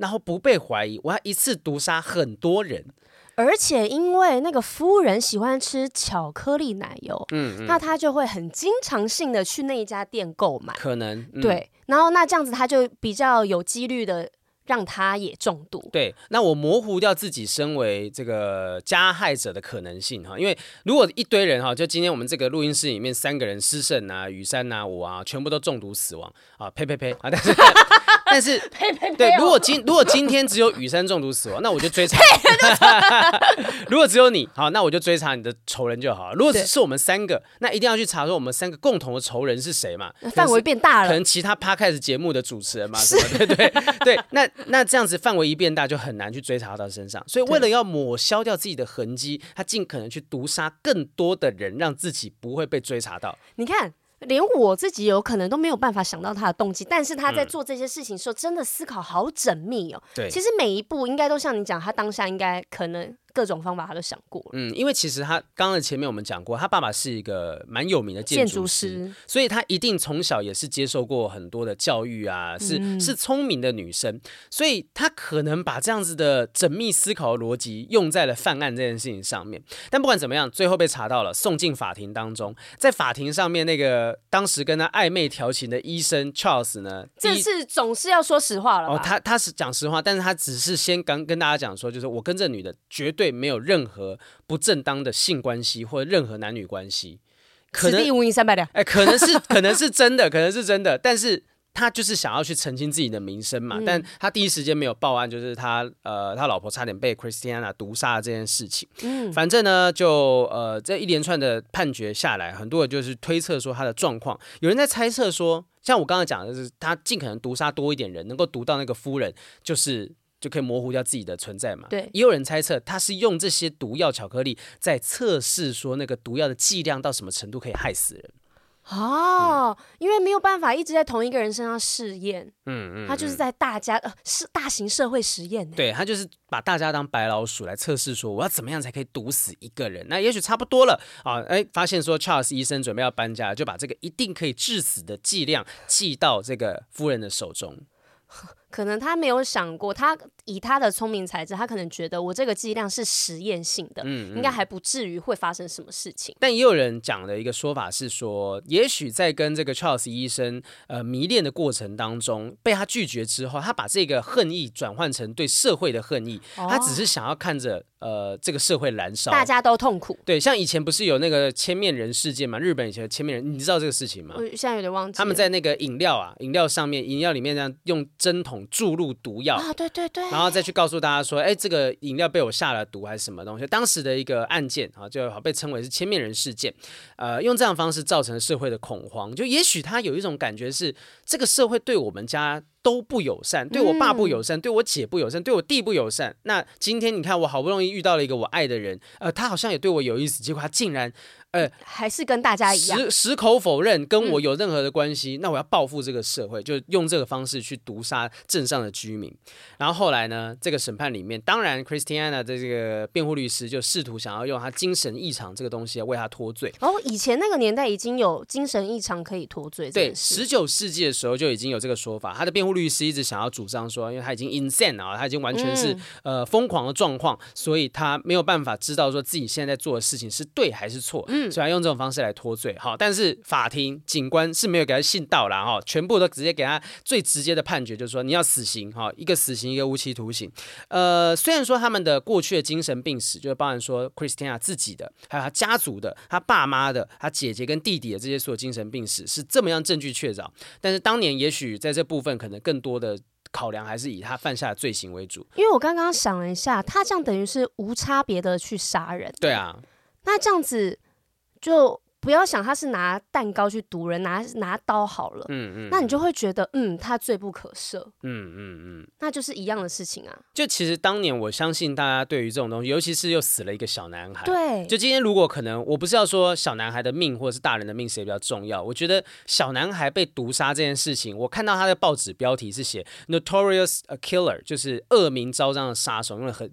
然后不被怀疑，我要一次毒杀很多人。 而且因为那个夫人喜欢吃巧克力奶油，嗯嗯，那他就会很经常性的去那一家店购买， 可能、嗯、 对，然后那这样子他就比较有几率的让他也中毒。 对，那我模糊掉自己身为这个加害者的可能性哈，因为如果一堆人哈，就今天我们这个录音室里面三个人，施胜啊、雨珊啊、我啊，全部都中毒死亡啊，呸呸呸啊！但是但是呸呸呸对，如果今如果今天只有雨珊中毒死亡，那我就追查。如果只有你，好，那我就追查你的仇人就好了。如果只是我们三个，那一定要去查说我们三个共同的仇人是谁嘛？ 范围变大了， 可能其他 podcast 节目的主持人嘛，什么对对对，那那这样子范围一变大，就很难去追查到身上。所以为了要抹消掉自己的痕迹，他尽可能去毒杀更多的人，让自己不会被追查到。 你看。连我自己有可能都没有办法想到他的动机，但是他在做这些事情的时候，真的思考好缜密哦。 对， 其实每一步应该都像你讲，他当下应该可能各种方法他都想过了。 嗯，因为其实他刚刚前面我们讲过，他爸爸是一个蛮有名的建筑师，建筑师，所以他一定从小也是接受过很多的教育啊，是、嗯、是聪明的女生，所以他可能把这样子的缜密思考的逻辑用在了犯案这件事情上面。但不管怎么样，最后被查到了，送进法庭当中，在法庭上面那个当时跟他暧昧调情的医生 Charles 呢， 这是总是要说实话了吧？ 哦，他他是讲实话，但是他只是先刚跟大家讲说，就是我跟这女的绝对对，没有任何不正当的性关系或者任何男女关系， 可能无银三百两， 哎，可能是可能是真的，可能是真的，但是他就是想要去澄清自己的名声嘛，嗯、但他第一时间没有报案，就是他呃他老婆差点被 Christiana 毒杀的这件事情。嗯，反正呢，就呃这一连串的判决下来，很多人就是推测说他的状况，有人在猜测说，像我刚刚讲的，就是他尽可能毒杀多一点人，能够毒到那个夫人，就是。就可以模糊掉自己的存在嘛。 对， 也有人猜测他是用这些毒药巧克力在测试说那个毒药的剂量到什么程度可以害死人。 哦、嗯，因为没有办法一直在同一个人身上试验，嗯嗯，他就是在大家呃是大型社会实验， 对，他就是把大家当白老鼠来测试，说我要怎么样才可以毒死一个人。那也许差不多了啊，哎，发现说 Charles 医生准备要搬家，就把这个一定可以致死的剂量寄到这个夫人的手中。 可能他没有想过，他以他的聪明才智，他可能觉得我这个剂量是实验性的，嗯嗯，应该还不至于会发生什么事情。 但也有人讲的一个说法是说，也许在跟这个 Charles 医生呃迷恋的过程当中，被他拒绝之后，他把这个恨意转换成对社会的恨意，哦、他只是想要看着呃这个社会燃烧， 大家都痛苦。 对，像以前不是有那个千面人事件嘛？日本以前的千面人，你知道这个事情吗？ 我现在有点忘记了。 他们在那个饮料啊，饮料上面，饮料里面这样用针筒注入毒药啊，对对对， 然后再去告诉大家说，哎，这个饮料被我下了毒还是什么东西？当时的一个案件啊，就被称为是千面人事件。呃，用这样的方式造成社会的恐慌，就也许他有一种感觉是，这个社会对我们家都不友善，对我爸不友善，嗯、对我姐不友善，对我弟不友善。那今天你看，我好不容易遇到了一个我爱的人，呃，他好像也对我有意思，结果他竟然。呃， 还是跟大家一样， 矢矢口否认跟我有任何的关系，嗯、那我要报复这个社会，就用这个方式去毒杀镇上的居民。然后后来呢，这个审判里面，当然 Christiana 的这个辩护律师就试图想要用他精神异常这个东西为他脱罪。 哦，以前那个年代已经有精神异常可以脱罪， 对，十九世纪的时候就已经有这个说法。他的辩护律师一直想要主张说，因为他已经 insane 啊，他已经完全是、嗯、呃疯狂的状况，所以他没有办法知道说自己现在在做的事情是对还是错，嗯，所以他用这种方式来脱罪。好，但是法庭警官是没有给他信道啦，哈，全部都直接给他最直接的判决，就是说你要死刑，哈，一个死刑，一个无期徒刑。呃，虽然说他们的过去的精神病史，就是包含说 Christiana 自己的，还有他家族的，他爸妈的，他姐姐跟弟弟的这些所有精神病史是这么样证据确凿，但是当年也许在这部分可能更多的考量还是以他犯下的罪行为主。 因为我刚刚想了一下，他这样等于是无差别的去杀人。 对啊， 那这样子就不要想他是拿蛋糕去毒人，拿拿刀好了，嗯嗯，那你就会觉得，嗯，他罪不可赦，嗯嗯嗯，那就是一样的事情啊。 就其实当年我相信大家对于这种东西，尤其是又死了一个小男孩， 对， 就今天如果可能，我不是要说小男孩的命或者是大人的命谁比较重要，我觉得小男孩被毒杀这件事情，我看到他的报纸标题是写 Notorious Killer， 就是恶名昭彰的杀手，用了很很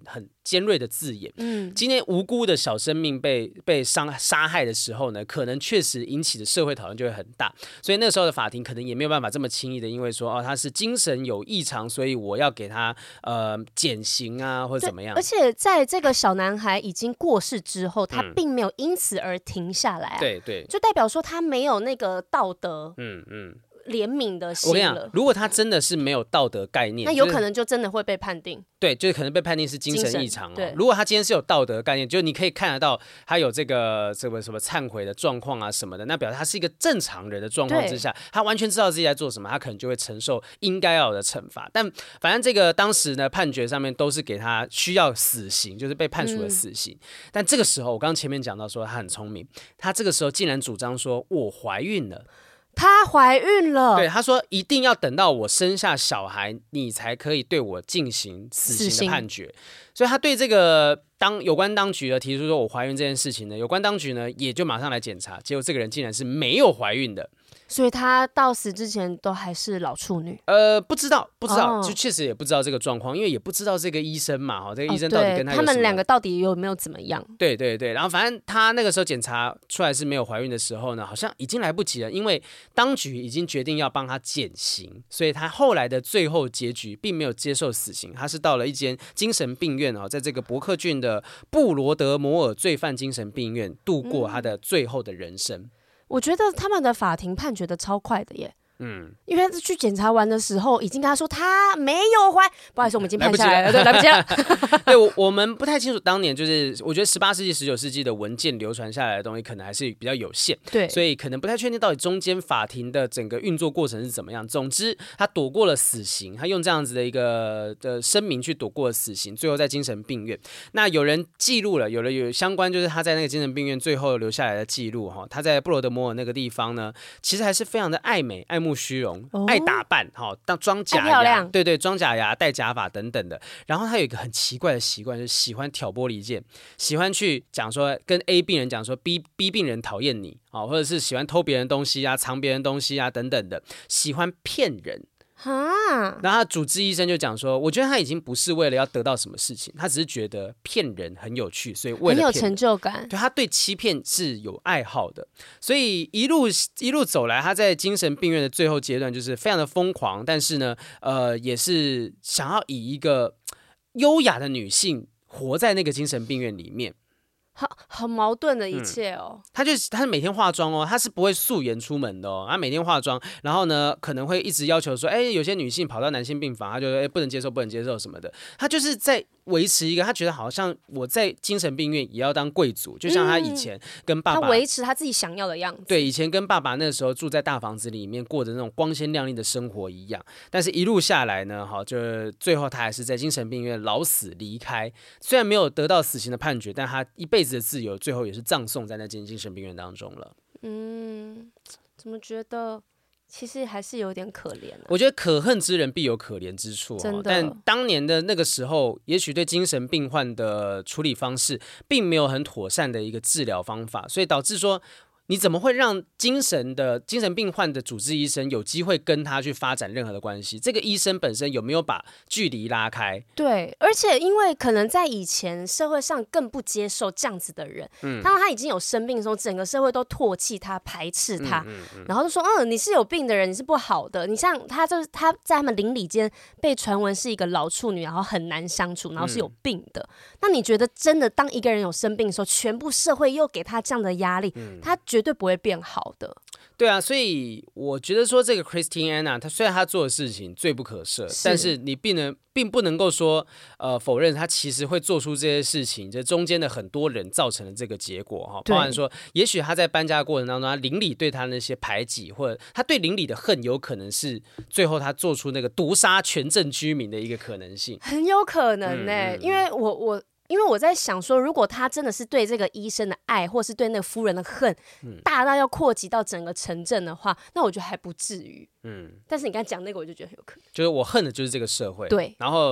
尖锐的字眼。嗯，今天无辜的小生命被被伤杀害的时候呢，可能确实引起的社会讨论就会很大。所以那时候的法庭可能也没有办法这么轻易的，因为说哦他是精神有异常，所以我要给他呃减刑啊或者怎么样。 而且在这个小男孩已经过世之后，他并没有因此而停下来、啊嗯、 对对， 就代表说他没有那个道德。嗯嗯。怜悯的心了。 我跟你讲，如果他真的是没有道德概念， 那有可能就真的会被判定。 对，就是可能被判定是精神异常、哦。如果他今天是有道德概念，就你可以看得到他有这个这个什么忏悔的状况啊什么的，那表示他是一个正常人的状况之下，他完全知道自己在做什么，他可能就会承受应该要有的惩罚。但反正这个当时呢，判决上面都是给他需要死刑，就是被判处了死刑。嗯、但这个时候，我刚刚前面讲到说他很聪明，他这个时候竟然主张说我怀孕了。 她怀孕了， 对，他说一定要等到我生下小孩，你才可以对我进行死刑的判决。所以他对这个当有关当局呢提出说我怀孕这件事情呢，有关当局呢也就马上来检查，结果这个人竟然是没有怀孕的。 所以她到死之前都还是老处女。 呃，不知道，不知道，哦、就确实也不知道这个状况，因为也不知道这个医生嘛，哈，这个医生到底跟他有什么、哦、 他们两个到底有没有怎么样？ 对对对，然后反正他那个时候检查出来是没有怀孕的时候呢，好像已经来不及了，因为当局已经决定要帮他减刑，所以他后来的最后结局并没有接受死刑，他是到了一间精神病院哦，在这个伯克郡的布罗德摩尔罪犯精神病院度过他的最后的人生。嗯， 我觉得他们的法庭判决的超快的耶。嗯，因为去检查完的时候，已经跟他说他没有怀，不好意思，我们已经判下来了，对，来不及了。 对，我我们不太清楚当年就是，我觉得十八世纪、十九世纪的文件流传下来的东西，可能还是比较有限， 对， 所以可能不太确定到底中间法庭的整个运作过程是怎么样。总之，他躲过了死刑，他用这样子的一个的声明去躲过了死刑，最后在精神病院。那有人记录了，有了有相关，就是他在那个精神病院最后留下来的记录哈，他在布罗德摩尔那个地方呢，其实还是非常的爱美、爱慕虚荣、哦、爱打扮，哈，当装假牙，对对，装假牙、戴假发等等的。然后他有一个很奇怪的习惯，就是喜欢挑拨离间，喜欢去讲说跟 A 病人讲说 B B 病人讨厌你，哦，或者是喜欢偷别人东西啊、藏别人东西啊等等的，喜欢骗人。然后他主治医生就讲说，我觉得他已经不是为了要得到什么事情，他只是觉得骗人很有趣，所以为了骗人很有成就感。 对，他对欺骗是有爱好的，所以一路一路走来，他在精神病院的最后阶段就是非常的疯狂，但是呢，呃，也是想要以一个优雅的女性活在那个精神病院里面。 好好矛盾的一切哦。 他就他是每天化妆哦，他是不会素颜出门的哦。他每天化妆，然后呢，可能会一直要求说，哎，有些女性跑到男性病房，他就哎不能接受，不能接受什么的。他就是在维持一个，他觉得好像我在精神病院也要当贵族，就像他以前跟爸爸， 他维持他自己想要的样子。 对，以前跟爸爸那时候住在大房子里面，过着那种光鲜亮丽的生活一样。但是一路下来呢，哈，就最后他还是在精神病院老死离开。虽然没有得到死刑的判决，但他一辈子的自由最后也是葬送在那间精神病院当中了。 嗯，怎么觉得其实还是有点可怜、啊、 我觉得可恨之人必有可怜之处、哦、 真的。 但当年的那个时候，也许对精神病患的处理方式并没有很妥善的一个治疗方法，所以导致说你怎么会让精神的精神病患的主治医生有机会跟他去发展任何的关系？这个医生本身有没有把距离拉开？ 对，而且因为可能在以前社会上更不接受这样子的人，嗯，当他已经有生病的时候，整个社会都唾弃他、排斥他，嗯嗯嗯、然后就说，嗯，你是有病的人，你是不好的。你像他，就是他在他们邻里间被传闻是一个老处女，然后很难相处，然后是有病的。嗯、那你觉得真的当一个人有生病的时候，全部社会又给他这样的压力，嗯、他绝对不会变好的。 对啊，所以我觉得说这个 Christine Anna， 她虽然她做的事情罪不可赦，是但是你并能并不能够说呃否认她其实会做出这些事情，这中间的很多人造成了这个结果哈，包含说也许她在搬家的过程当中，她邻里对她那些排挤，或者她对邻里的恨，有可能是最后她做出那个毒杀全镇居民的一个可能性， 很有可能呢、欸嗯嗯，因为我我。因为我在想说，如果他真的是对这个医生的爱，或是对那个夫人的恨，嗯、大到要扩及到整个城镇的话，那我觉得还不至于。嗯，但是你刚才讲那个，我就觉得很有可能。 就是我恨的就是这个社会。 对， 然后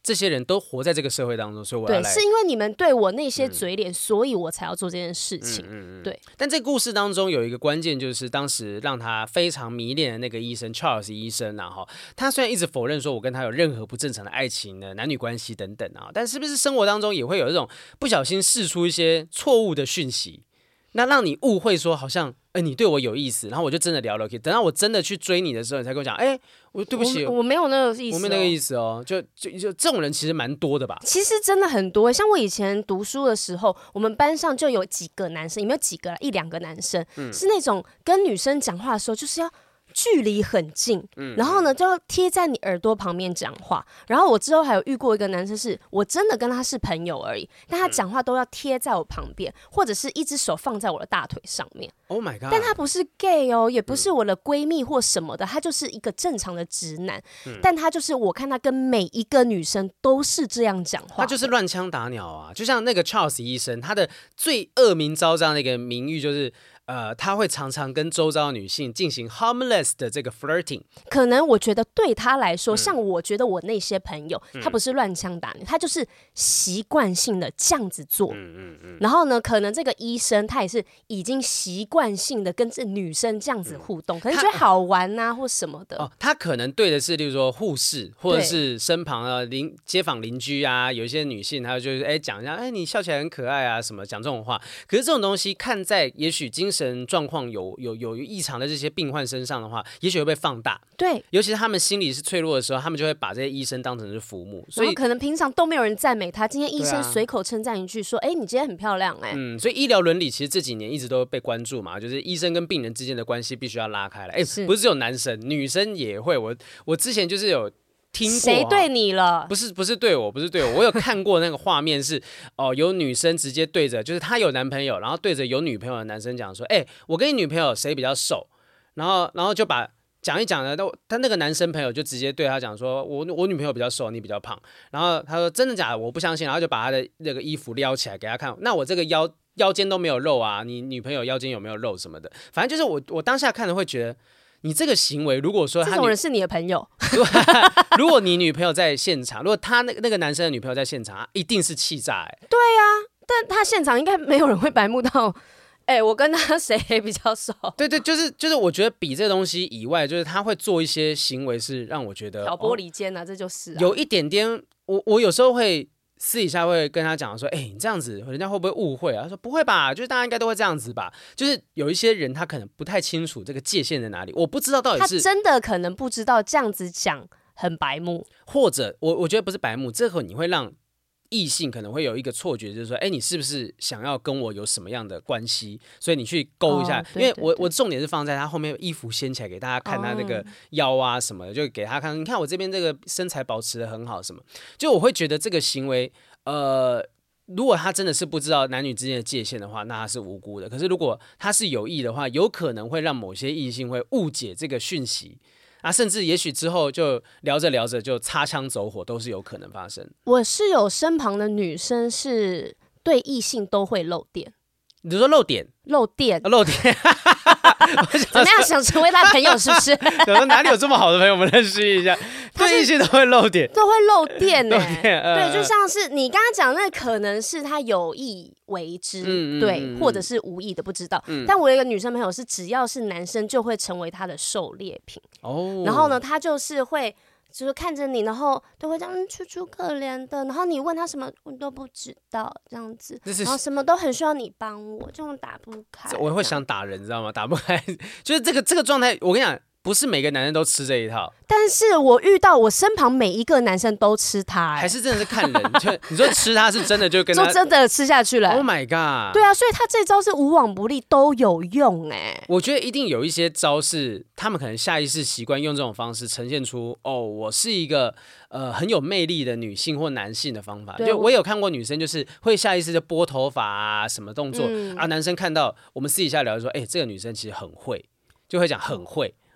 这些人都活在这个社会当中，所以我要来。 对，是因为你们对我那些嘴脸，嗯、所以我才要做这件事情。嗯嗯嗯对。 但这个故事当中有一个关键，就是当时让他非常迷恋的那个医生 Charles 医生啊，哈，他虽然一直否认说我跟他有任何不正常的爱情呢、男女关系等等啊，但是不是生活当中也会有这种不小心释出一些错误的讯息？那让你误会说好像，哎、欸，你对我有意思，然后我就真的聊了。等到我真的去追你的时候，你才跟我讲，哎、欸，我对不起我，我没有那个意思、哦， 我没有那个意思哦。就就就这种人其实蛮多的吧？ 其实真的很多，像我以前读书的时候，我们班上就有几个男生，有没有几个啦？一两个男生、嗯、是那种跟女生讲话的时候就是要距离很近，嗯、然后呢就要贴在你耳朵旁边讲话。然后我之后还有遇过一个男生是，我真的跟他是朋友而已，但他讲话都要贴在我旁边，或者是一只手放在我的大腿上面。 Oh my god！ 但他不是 gay 哦，也不是我的闺蜜或什么的，他就是一个正常的直男。嗯、但他就是我看他跟每一个女生都是这样讲话， 他就是乱枪打鸟啊！就像那个 Charles 医生，他的最恶名昭彰的一个名誉就是。呃，他会常常跟周遭的女性进行 harmless 的这个 flirting。 可能我觉得对他来说，嗯、像我觉得我那些朋友，嗯、他不是乱枪打鸟，他就是习惯性的这样子做。嗯嗯嗯、然后呢，可能这个医生他也是已经习惯性的跟这女生这样子互动，嗯、可能觉得好玩啊或什么的。 哦，他可能对的是，例如说护士或者是身旁的邻街坊邻居啊，有一些女性，她就是哎讲一下，哎你笑起来很可爱啊什么，讲这种话。可是这种东西看在也许精神神状况有有有异常的这些病患身上的话，也许会被放大。 对， 尤其是他们心理是脆弱的时候，他们就会把这些医生当成是浮木， 所以可能平常都没有人赞美他，今天医生随口称赞一句说：“哎、啊，你今天很漂亮。”哎， 嗯，所以医疗伦理其实这几年一直都被关注嘛，就是医生跟病人之间的关系必须要拉开来。哎，不是只有男生，女生也会。我我之前就是有。听过谁对你了？ 不是不是对我，不是对我，我有看过那个画面是哦，有女生直接对着，就是她有男朋友，然后对着有女朋友的男生讲说，哎、欸，我跟你女朋友谁比较瘦？然后然后就把讲一讲呢，他那个男生朋友就直接对他讲说，我我女朋友比较瘦，你比较胖。然后他说真的假的？我不相信，然后就把他的那个衣服撩起来给他看，那我这个腰腰间都没有肉啊，你女朋友腰间有没有肉什么的？反正就是我我当下看了会觉得。你这个行为，如果说他这种人是你的朋友， 如果你女朋友在现场，如果他那个那个男生的女朋友在现场，一定是气炸哎、欸。 对啊，但他现场应该没有人会白目到，哎、欸，我跟他谁比较熟？ 对对，就是就是，我觉得比这个东西以外，就是他会做一些行为，是让我觉得挑拨离间啊，哦、这就是、啊、 有一点点。我我有时候会。私底下会跟他讲说，哎、欸，你这样子，人家会不会误会啊？他说不会吧，就是大家应该都会这样子吧。就是有一些人他可能不太清楚这个界限在哪里，我不知道到底是他真的可能不知道这样子讲很白目， 或者我我觉得不是白目，这会你会让异性可能会有一个错觉，就是说，哎、欸，你是不是想要跟我有什么样的关系？所以你去勾一下，哦、对对对，因为我我重点是放在他后面衣服掀起来给大家看他那个腰啊什么的，就给他看，你看我这边这个身材保持得很好什么，就我会觉得这个行为。呃，如果他真的是不知道男女之间的界限的话，那他是无辜的。可是如果他是有意的话，有可能会让某些异性会误解这个讯息啊，甚至也许之后就聊着聊着就擦枪走火，都是有可能发生。 我是有身旁的女生是对异性都会漏电， 你说漏点？ 漏电， 漏点。 怎么样想成为他的朋友是不是？ 我说哪里有这么好的朋友，我们认识一下。对异性都会漏点， 都会漏电呢、欸。 呃、 对，就像是你刚刚讲那可能是他有意为之，嗯、对，嗯、或者是无意的，不知道。嗯、但我有一个女生朋友是，只要是男生就会成为他的狩猎品。哦，然后呢，他就是会。就是看着你，然后都会这样楚楚可怜的，然后你问他什么，我都不知道这样子，然后什么都很需要你帮我，这种打不开。 我会想打人，知道吗？打不开，就是这个这个状态。我跟你讲，不是每个男人都吃这一套。 但是我遇到我身旁每一个男生都吃它、欸， 还是真的是看人。就你说吃它是真的，就跟他就真的吃下去了、欸。 Oh my god！ 对啊，所以他这招是无往不利，都有用哎、欸。 我觉得一定有一些招是他们可能下意识习惯用这种方式呈现出哦，我是一个呃很有魅力的女性或男性的方法。就我有看过女生就是会下意识的拨头发啊，什么动作、嗯、啊，男生看到我们私底下聊就说，哎、欸，这个女生其实很会，就会讲很会。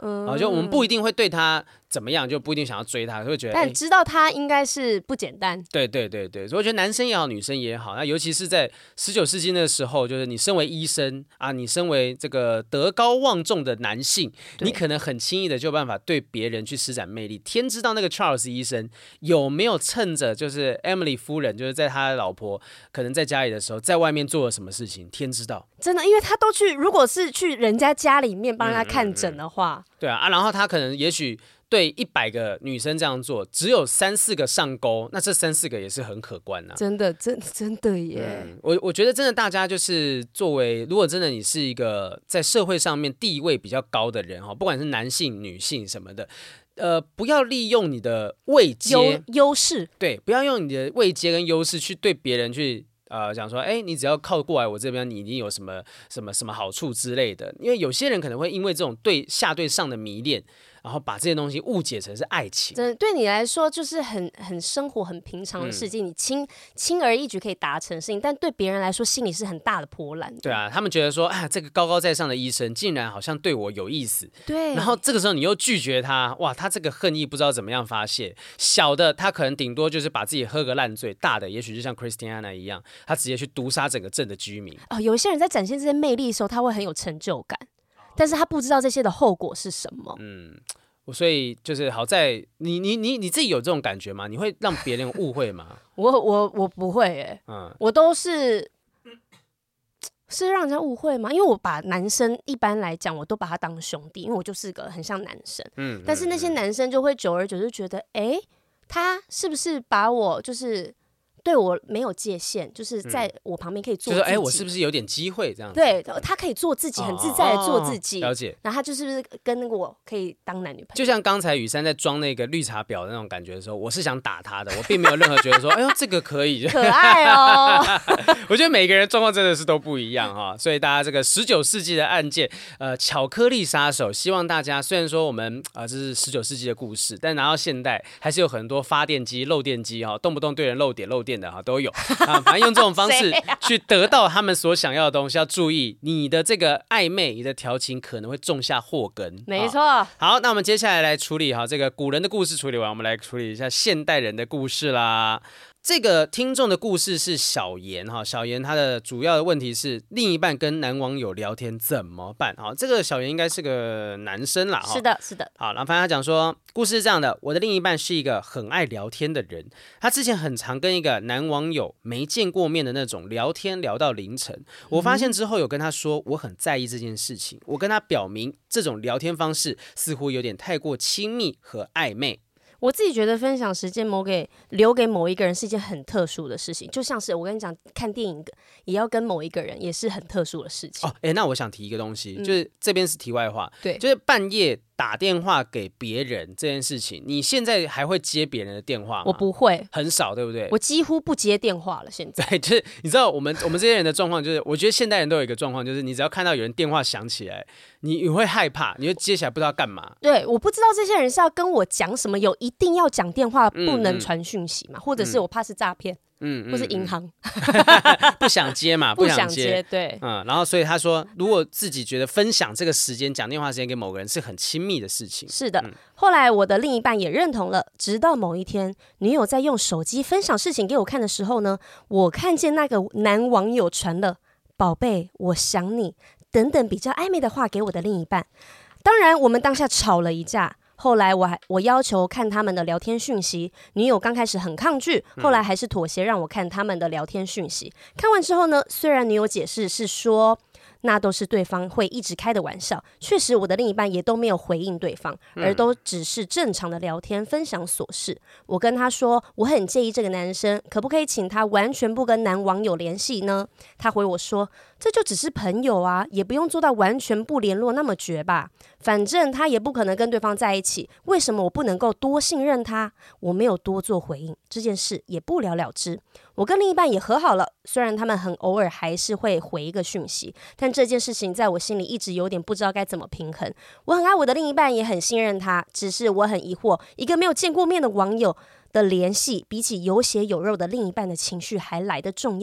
嗯，啊，就我们不一定会对他怎么样，就不一定想要追他，会觉得， 但知道他应该是不简单。 对对对对，所以我觉得男生也好，女生也好，那尤其是在十九世纪那个时候，就是你身为医生啊，你身为这个德高望重的男性，你可能很轻易的就有办法对别人去施展魅力。天知道那个 Charles 医生有没有趁着就是 Emily 夫人，就是在他的老婆可能在家里的时候，在外面做了什么事情，天知道。 真的，因为他都去，如果是去人家家里面帮他看诊的话，嗯嗯嗯对啊啊，然后他可能也许。对一百个女生这样做，只有三四个上钩，那这三四个也是很可观啊！ 真的，真真的耶！ 嗯、我我觉得真的，大家就是作为，如果真的你是一个在社会上面地位比较高的人哈，不管是男性、女性什么的，呃，不要利用你的位阶优势， 对，不要用你的位阶跟优势去对别人去。呃，讲说，哎，你只要靠过来我这边，你一定有什么什么什么好处之类的。因为有些人可能会因为这种对下对上的迷恋，然后把这些东西误解成是爱情。 真的，对你来说就是很很生活、很平常的事情，嗯、你轻轻而易举可以达成的事情，但对别人来说心里是很大的波澜。 对啊，他们觉得说，啊，这个高高在上的医生竟然好像对我有意思。 对。 然后这个时候你又拒绝他，哇，他这个恨意不知道怎么样发泄。小的他可能顶多就是把自己喝个烂醉，大的也许就像 Christiana 一样。他直接去毒杀整个镇的居民哦，有一些人在展现这些魅力的时候，他会很有成就感，但是他不知道这些的后果是什么。 嗯，所以就是好在你你你你自己有这种感觉吗？你会让别人误会吗？ 我我我不会耶、欸，嗯，我都是是让人家误会吗？因为我把男生一般来讲，我都把他当兄弟，因为我就是个很像男生。嗯，但是那些男生就会久而久之觉得，哎、欸，他是不是把我就是。对我没有界限，就是在我旁边可以做自己， 就是哎，我是不是有点机会这样子？ 对，他可以做自己，很自在的做自己。 哦哦哦了解。 然后他就是不是跟我可以当男女朋友？ 就像刚才雨珊在装那个绿茶婊的那种感觉的时候，我是想打他的，我并没有任何觉得说，哎呦这个可以， 可爱哦。 我觉得每个人状况真的是都不一样哈，所以大家这个十九世纪的案件，呃，巧克力杀手，希望大家虽然说我们啊、呃、这是十九世纪的故事，但拿到现代还是有很多发电机、漏电机哈，动不动对人漏点漏电的哈都有。啊，反正用这种方式去得到他们所想要的东西，要注意你的这个暧昧、你的调情可能会种下祸根。 没错。 好，那我们接下来来处理哈这个古人的故事处理完，我们来处理一下现代人的故事啦。这个听众的故事是小妍哈，小妍她的主要的问题是另一半跟男网友聊天怎么办？哈，这个小妍应该是个男生啦。 是的，是的。 好，然后反正他讲说，故事是这样的：我的另一半是一个很爱聊天的人，他之前很常跟一个男网友没见过面的那种聊天聊到凌晨。我发现之后有跟他说，我很在意这件事情，我跟他表明这种聊天方式似乎有点太过亲密和暧昧。 我自己觉得分享时间某给留给某一个人是一件很特殊的事情，就像是我跟你讲，看电影也要跟某一个人，也是很特殊的事情。 哦，哎，那我想提一个东西，嗯、就是这边是题外话， 对， 就是半夜打电话给别人这件事情，你现在还会接别人的电话吗？ 我不会， 很少，对不对？ 我几乎不接电话了。现在， 对，就是你知道我们我们这些人的状况，就是我觉得现代人都有一个状况，就是你只要看到有人电话响起来，你你会害怕，你会接起来不知道干嘛。 对，我不知道这些人是要跟我讲什么，有一定要讲电话，不能传讯息嘛，嗯、或者是我怕是诈骗。嗯，或是银行、 嗯、不想接嘛，不想接， 不想接对， 嗯，然后所以他说，如果自己觉得分享这个时间、讲电话时间给某个人是很亲密的事情， 是的。嗯、后来我的另一半也认同了，直到某一天，女友在用手机分享事情给我看的时候呢，我看见那个男网友传了“宝贝，我想你”等等比较暧昧的话给我的另一半。当然，我们当下吵了一架。后来我还我要求看他们的聊天讯息，女友刚开始很抗拒，后来还是妥协让我看他们的聊天讯息。看完之后呢，虽然女友解释是说那都是对方会一直开的玩笑，确实我的另一半也都没有回应对方，而都只是正常的聊天分享琐事。我跟他说我很介意这个男生，可不可以请他完全不跟男网友联系呢？他回我说这就只是朋友啊，也不用做到完全不联络那么绝吧，反正他也不可能跟对方在一起，为什么我不能够多信任他？我没有多做回应，这件事也不了了之。我跟另一半也和好了，虽然他们很偶尔还是会回一个讯息，但这件事情在我心里一直有点不知道该怎么平衡。我很爱我的另一半，也很信任他，只是我很疑惑，一个没有见过面的网友的联系，比起有血有肉的另一半的情绪还来得重要。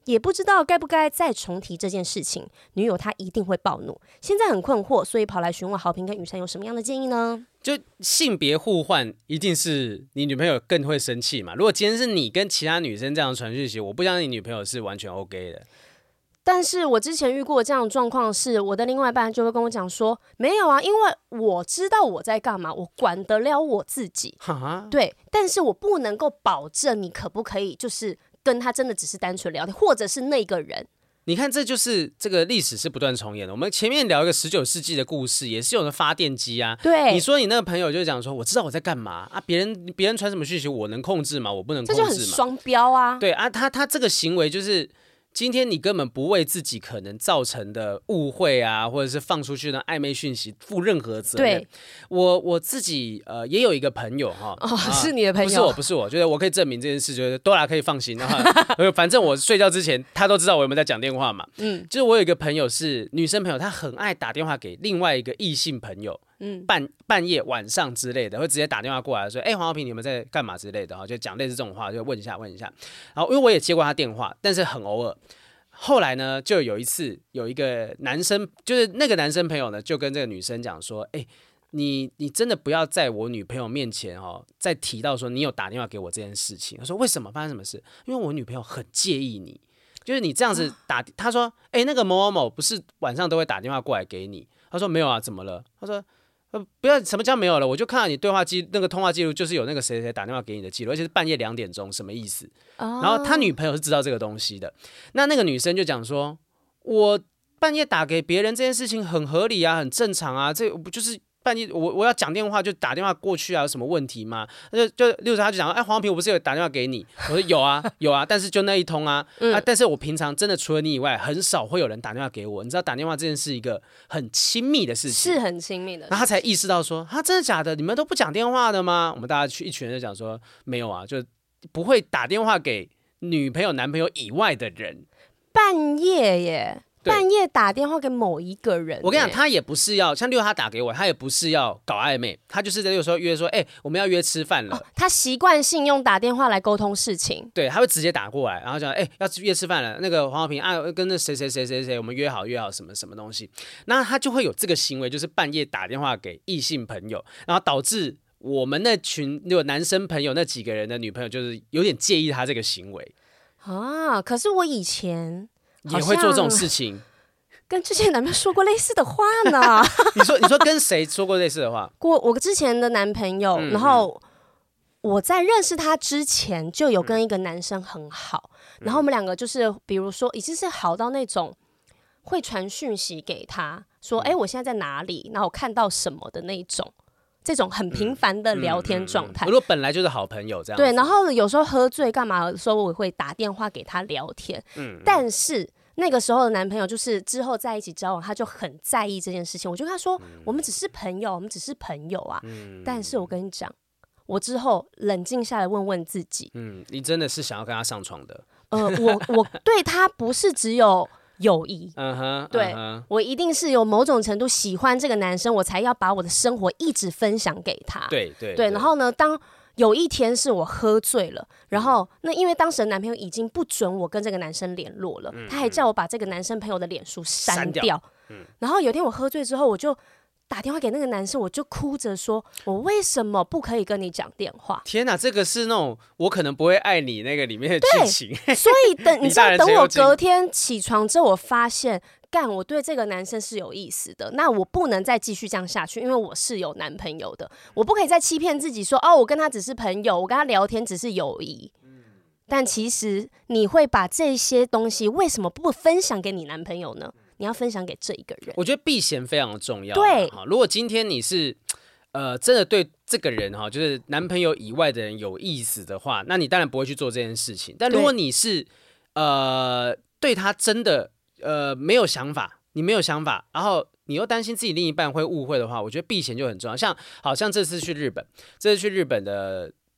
也不知道该不该再重提这件事情。女友她一定会暴怒，现在很困惑，所以跑来询问豪平跟雨珊有什么样的建议呢？ 就性别互换，一定是你女朋友更会生气嘛？如果今天是你跟其他女生这样传讯息，我不相信你女朋友是完全 OK 的。 但是我之前遇过这样的状况是，我的另外一半就会跟我讲说，没有啊，因为我知道我在干嘛，我管得了我自己。对，但是我不能够保证你可不可以就是跟他真的只是单纯聊天，或者是那个人。 你看，这就是这个历史是不断重演的。我们前面聊一个十九世纪的故事，也是有人发电机啊。 对， 你说你那个朋友就讲说，我知道我在干嘛啊，别人别人传什么讯息，我能控制吗？我不能控制嘛。 这就很双标啊。 对啊，他他这个行为就是。今天你根本不为自己可能造成的误会啊，或者是放出去的暧昧讯息负任何责任。对，我我自己呃也有一个朋友哈， 哦，啊、是你的朋友， 不是我，不是我，就是我可以证明这件事，就是多拉可以放心啊。反正我睡觉之前，他都知道我有没有在讲电话嘛。嗯，就是我有一个朋友是女生朋友，她很爱打电话给另外一个异性朋友。嗯，半半夜晚上之类的，会直接打电话过来说：“哎、欸，黄豪平，你们在干嘛之类的？”哈，就讲类似这种话，就问一下问一下。然后因为我也接过他电话，但是很偶尔。后来呢，就有一次有一个男生，就是那个男生朋友呢，就跟这个女生讲说：“哎、欸，你你真的不要在我女朋友面前哦，再提到说你有打电话给我这件事情。”他说：“为什么？发生什么事？因为我女朋友很介意你，就是你这样子打。啊”他说：“哎、欸，那个某某某不是晚上都会打电话过来给你？”他说：“没有啊，怎么了？”他说。呃，不要，什么叫没有了？我就看到你对话记那个通话记录，就是有那个谁谁打电话给你的记录，而且是半夜两点钟，什么意思？ Oh. 然后他女朋友是知道这个东西的，那那个女生就讲说，我半夜打给别人这件事情很合理啊，很正常啊，这不就是半夜我我要讲电话就打电话过去啊，有什么问题吗？就就例如他就讲，哎，黄平，我不是有打电话给你？我说有啊有啊，但是就那一通啊、嗯、啊，但是我平常真的除了你以外，很少会有人打电话给我。你知道打电话这件事一个很亲密的事情， 是很亲密的事情。 然后他才意识到说，他、啊、真的假的？你们都不讲电话的吗？我们大家去一群人就讲说，没有啊，就不会打电话给女朋友、男朋友以外的人。 半夜耶。半夜打电话给某一个人、欸， 我跟你讲，他也不是要像例如他打给我，他也不是要搞暧昧，他就是在有时候约说，哎、欸，我们要约吃饭了、哦。 他习惯性用打电话来沟通事情， 对，他会直接打过来，然后讲，哎、欸，要约吃饭了，那个黄豪平啊，跟那谁谁谁谁谁，我们约好约好什么什么东西，那他就会有这个行为，就是半夜打电话给异性朋友，然后导致我们那群有男生朋友那几个人的女朋友，就是有点介意他这个行为啊。可是我以前。 也会做这种事情， 跟之前男朋友说过类似的话呢。 你说，你说跟谁说过类似的话？ 我我之前的男朋友，嗯、然后我在认识他之前就有跟一个男生很好，嗯、然后我们两个就是比如说已经是好到那种会传讯息给他说，哎、嗯，我现在在哪里？然后我看到什么的那一种。这种很频繁的聊天状态， 如果本来就是好朋友这样， 对，然后有时候喝醉干嘛的时候，我会打电话给他聊天，嗯，但是那个时候的男朋友就是之后在一起交往，他就很在意这件事情。我就跟他说，嗯、我们只是朋友，我们只是朋友啊。嗯、但是我跟你讲，我之后冷静下来问问自己， 嗯，你真的是想要跟他上床的？ 呃，我我对他不是只有。友谊，嗯哼，对、uh-huh. 我一定是有某种程度喜欢这个男生，我才要把我的生活一直分享给他。 对对对, 对，然后呢，当有一天是我喝醉了，然后那因为当时的男朋友已经不准我跟这个男生联络了，嗯、他还叫我把这个男生朋友的脸书删掉。嗯、然后有一天我喝醉之后，我就打电话给那个男生，我就哭着说，我为什么不可以跟你讲电话？ 天哪，这个是那种我可能不会爱你那个里面的剧情。 所以等你知道，等我隔天起床之后，我发现，干，我对这个男生是有意思的，那我不能再继续这样下去，因为我是有男朋友的，我不可以再欺骗自己说，哦，我跟他只是朋友，我跟他聊天只是友谊。嗯、但其实你会把这些东西为什么不分享给你男朋友呢？你要分享给这一个人， 我觉得避嫌非常的重要。 对， 如果今天你是呃真的对这个人哈，就是男朋友以外的人有意思的话，那你当然不会去做这件事情。但如果你是呃对他真的呃没有想法，你没有想法，然后你又担心自己另一半会误会的话，我觉得避嫌就很重要。像好像这次去日本，这次去日本的。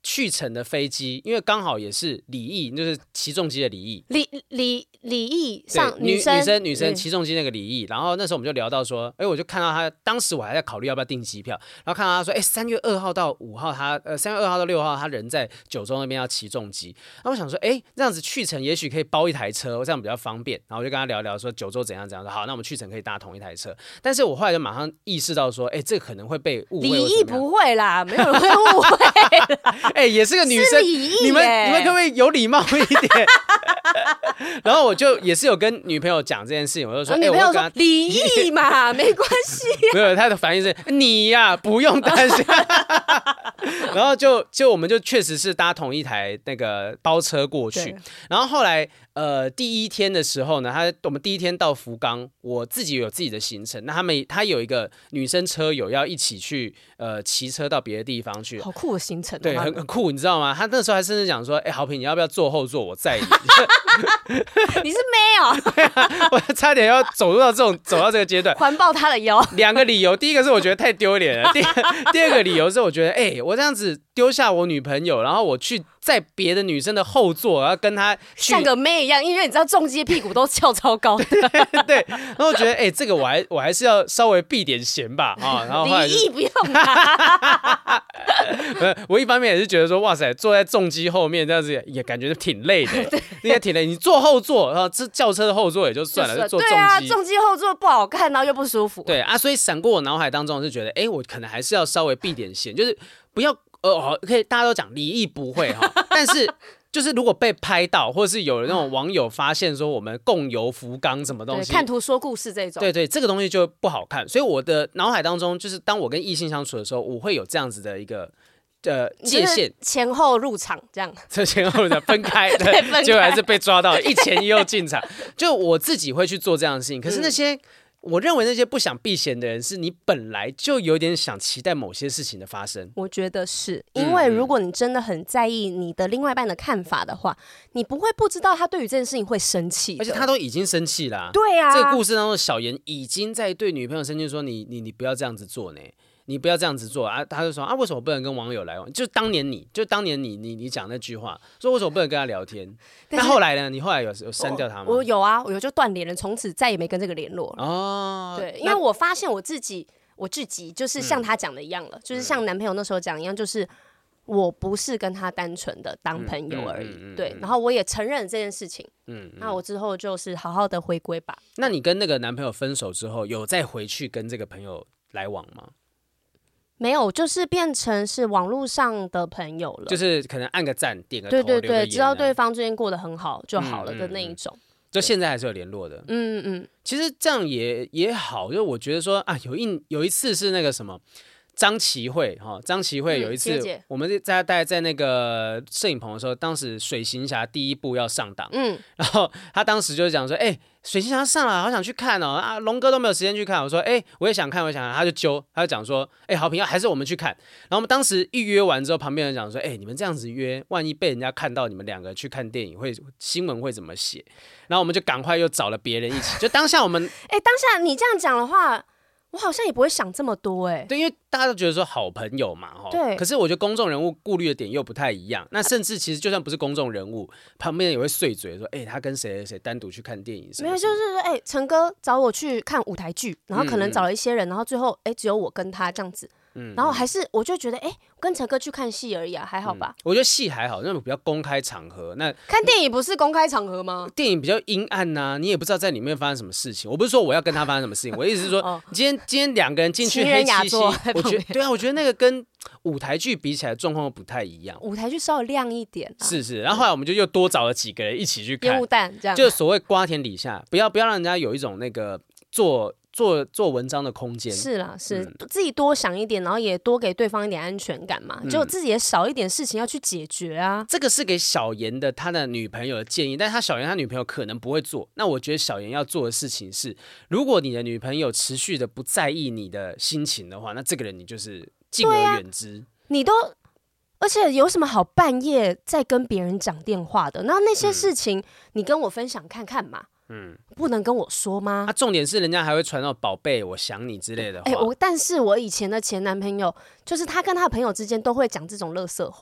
去程的飞机，因为刚好也是李毅，就是起重机的李毅， 李李李毅上女生女生女生起重机那个李毅，然后那时候我们就聊到说，哎，我就看到他，当时我还在考虑要不要订机票，然后看到他说，哎，三月二号到五号他呃三月二号到六号他人在九州那边要起重机，然后我想说，哎，这样子去程也许可以包一台车，这样比较方便，然后我就跟他聊聊说九州怎样怎样，说好，那我们去程可以搭同一台车，但是我后来就马上意识到说，哎，这个可能会被误会。 李毅不会啦，没有人会误会啦。 哎，也是个女生，你们你们可不可以有礼貌一点？然后我就也是有跟女朋友讲这件事情，我就说，哎、欸，我跟他李毅嘛，没关系、啊。 没有，他的反应是你呀、啊，不用担心。然后就就我们就确实是搭同一台那个包车过去，然后后来呃第一天的时候呢，他我们第一天到福冈，我自己有自己的行程，那他们他有一个女生车友要一起去呃骑车到别的地方去， 好酷的行程、啊， 对，很很酷，你知道吗？他那时候还甚至讲说，哎、欸，豪平你要不要坐后座，我载你。 你是没有？ 对啊，我差点要走入到这种走到这个阶段， 环抱他的腰。 两个理由，第一个是我觉得太丢脸了，第第二个理由是我觉得，哎、欸，我这样子丢下我女朋友，然后我去在别的女生的后座，然后跟她像个妹一样，因为你知道重机屁股都翘超高的。 对, 对，然后我觉得，哎、欸，这个我还我还是要稍微避点嫌吧，啊，然后后来李毅不用啊。 我一方面也是觉得说，哇塞，坐在重机后面这样子也感觉挺累的，应该挺累。你坐后座，然后这轿车的后座也就算了，就坐重机。对啊，重机后座不好看，然后又不舒服。 对啊，所以闪过我脑海当中是觉得，哎，我可能还是要稍微避点嫌，就是不要呃，可以大家都讲李毅不会哈，但是。就是如果被拍到，或者是有那种网友发现说我们共游福冈什么东西， 看图说故事这种， 对对，这个东西就不好看。所以我的脑海当中，就是当我跟异性相处的时候，我会有这样子的一个呃界限， 前后入场这样， 这前后的分开，对，分开结果还是被抓到，一前一后进场。就我自己会去做这样的事情，可是那些。嗯我认为那些不想避嫌的人，是你本来就有点想期待某些事情的发生。 我觉得是因为如果你真的很在意你的另外一半的看法的话，你不会不知道他对于这件事情会生气， 而且他都已经生气了、啊。 对啊， 这个故事当中，小妍已经在对女朋友生气说：“你你你不要这样子做呢。”你不要这样子做啊！他就说啊，为什么不能跟网友来往？就当年你就当年你你你讲那句话，说为什么不能跟他聊天？那后来呢？你后来有有删掉他吗？ 我, 我有啊，我有就断联了，从此再也没跟这个联络了。 哦， 对，因为我发现我自己，我自己就是像他讲的一样了，嗯、就是像男朋友那时候讲一样，就是我不是跟他单纯的当朋友而已。嗯嗯嗯嗯、对，然后我也承认这件事情。嗯，嗯那我之后就是好好的回归吧。 那你跟那个男朋友分手之后，有再回去跟这个朋友来往吗？ 没有，就是变成是网络上的朋友了， 就是可能按个赞、点个头， 对对对，知道对方最近过得很好就好了的那一种。嗯嗯嗯、 就现在还是有联络的。 嗯嗯， 其实这样也也好，就我觉得说啊，有一有一次是那个什么。张琪慧哈，张琪慧有一次，嗯、姐姐我们在大概在那个摄影棚的时候，当时水行侠第一部要上档，嗯，然后他当时就讲说，哎、欸，水行侠上了，好想去看哦，啊，龙哥都没有时间去看，我说，哎、欸，我也想看，我也想看，他就揪，他就讲说，哎、欸，好评要还是我们去看，然后我们当时预约完之后，旁边人讲说，哎、欸，你们这样子约，万一被人家看到你们两个去看电影，会新闻会怎么写？然后我们就赶快又找了别人一起，就当下我们， 哎、欸，当下你这样讲的话。我好像也不会想这么多哎、欸， 对，因为大家都觉得说好朋友嘛，哈， 对。 可是我觉得公众人物顾虑的点又不太一样。那甚至其实就算不是公众人物，旁边也会碎嘴说，哎、欸，他跟谁谁谁单独去看电影什么什么。 没有，就是说，哎、欸，陈哥找我去看舞台剧，然后可能找了一些人，嗯、然后最后哎、欸、只有我跟他这样子。嗯、然后还是我就觉得，哎、欸，跟陈哥去看戏而已啊，还好吧、嗯？ 我觉得戏还好，那种比较公开场合。那看电影不是公开场合吗？ 电影比较阴暗呐、啊，你也不知道在里面发生什么事情。我不是说我要跟他发生什么事情，我的意思是说，哦、今天今天两个人进去黑漆漆，我觉得对啊，我觉得那个跟舞台剧比起来状况不太一样。 舞台剧稍微亮一点、啊， 是是。然后后来我们就又多找了几个人一起去看， 烟雾弹这样， 就所谓瓜田李下，不要不要让人家有一种那个做。做做文章的空间是啦，是、嗯、自己多想一点，然后也多给对方一点安全感嘛，就、嗯、自己也少一点事情要去解决啊。 这个是给小妍的他的女朋友的建议，但是他小妍他女朋友可能不会做。那我觉得小妍要做的事情是，如果你的女朋友持续的不在意你的心情的话，那这个人你就是敬而远之。 啊、你都，而且有什么好半夜在跟别人讲电话的？然后那些事情你跟我分享看看嘛。嗯，不能跟我说吗？ 啊，重点是人家还会传到宝贝，我想你之类的话。 哎、欸，我但是我以前的前男朋友，就是他跟他的朋友之间都会讲这种垃圾话。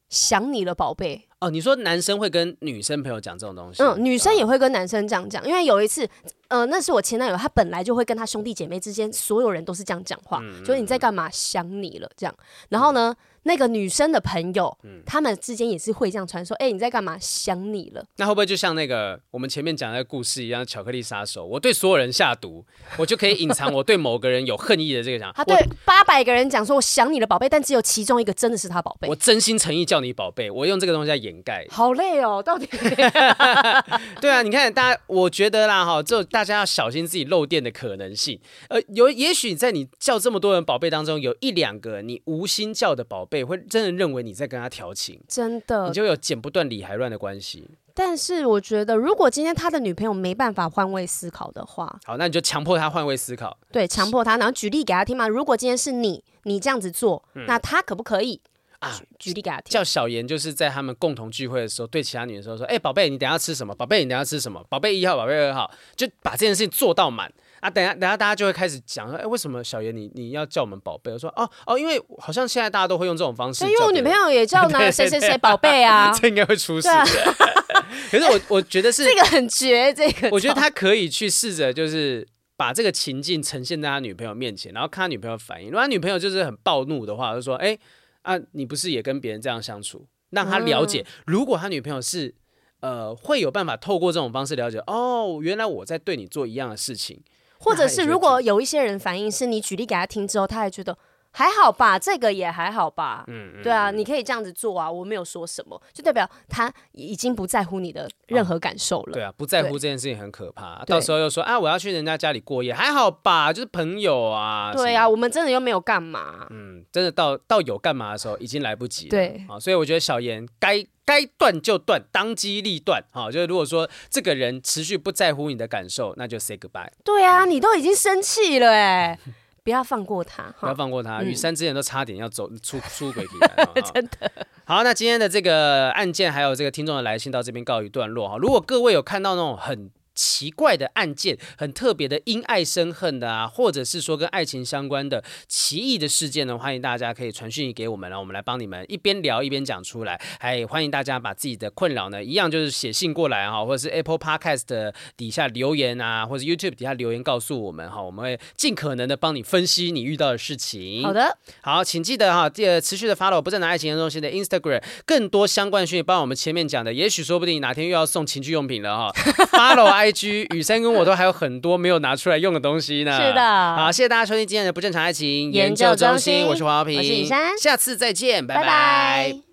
想你了，宝贝。 哦，你说男生会跟女生朋友讲这种东西？ 嗯，女生也会跟男生这样讲，因为有一次，呃，那是我前男友，他本来就会跟他兄弟姐妹之间所有人都是这样讲话，嗯、就是你在干嘛？想你了这样。然后呢，那个女生的朋友，嗯、他们之间也是会这样传说，哎、欸，你在干嘛？想你了。 那会不会就像那个我们前面讲的故事一样，巧克力杀手？我对所有人下毒，我就可以隐藏我对某个人有恨意的这个讲。 他对八百个人讲说我想你了，宝贝，但只有其中一个真的是他宝贝。 我真心诚意叫你宝贝，我用这个东西在掩盖。 好累哦，到底？ 对啊，你看，大家，我觉得啦，哈，就大家要小心自己漏电的可能性。呃，有，也许在你叫这么多人宝贝当中，有一两个你无心叫的宝贝，会真的认为你在跟他调情， 真的， 你就有剪不断理还乱的关系。 但是我觉得，如果今天他的女朋友没办法换位思考的话， 好，那你就强迫他换位思考。 对，强迫他，然后举例给他听嘛。如果今天是你，你这样子做，嗯、那他可不可以？啊，举例给他听。叫小妍就是在他们共同聚会的时候，对其他女人说说，哎、欸，宝贝，你等一下吃什么？宝贝，你等一下吃什么？宝贝一号，宝贝二号，就把这件事情做到满啊。等一下，等一下，大家就会开始讲说，哎、欸，为什么小妍你你要叫我们宝贝？我说，哦哦，因为好像现在大家都会用这种方式。 因为我女朋友也叫呢谁谁谁宝贝啊， 这应该会出事。啊、可是我我觉得是这个很绝，这个我觉得他可以去试着就是把这个情境呈现在他女朋友面前，然后看他女朋友反应。如果他女朋友就是很暴怒的话，就说，哎、欸。啊，你不是也跟别人这样相处？让他了解，嗯、如果他女朋友是呃，会有办法透过这种方式了解，哦，原来我在对你做一样的事情。 或者是如果有一些人反应是你举例给他听之后，他还觉得还好吧，这个也还好吧，嗯嗯对啊，你可以这样子做啊，我没有说什么，就代表他已经不在乎你的任何感受了。哦、 对啊，不在乎这件事情很可怕。到时候又说啊，我要去人家家里过夜，还好吧，就是朋友啊。 对啊，我们真的又没有干嘛。 嗯，真的到到有干嘛的时候，已经来不及了。 对啊，所以我觉得小妍该该断就断，当机立断。好，就是如果说这个人持续不在乎你的感受，那就 say goodbye。 对啊，你都已经生气了哎。不要放过他， 不要放过他。雨珊之前都差点要走出出轨起来， 真的。 好，那今天的这个案件还有这个听众的来信到这边告一段落哈。如果各位有看到那种很奇怪的案件，很特别的因爱生恨的啊，或者是说跟爱情相关的奇异的事件呢，欢迎大家可以传讯给我们，然后我们来帮你们一边聊一边讲出来。还欢迎大家把自己的困扰呢，一样就是写信过来哈，或者是 Apple Podcast 的底下留言啊，或者 YouTube 底下留言告诉我们哈，我们会尽可能的帮你分析你遇到的事情。 好的， 好，请记得哈，持续的 follow 不正常爱情研究中心的 Instagram， 更多相关讯息，包括我们前面讲的，也许说不定哪天又要送情趣用品了哈。follow I G 雨珊跟我都还有很多没有拿出来用的东西呢。 是的， 好，谢谢大家收听今天的不正常爱情研究中心，我是黄豪平， 我是雨珊， 下次再见，拜拜。 拜拜。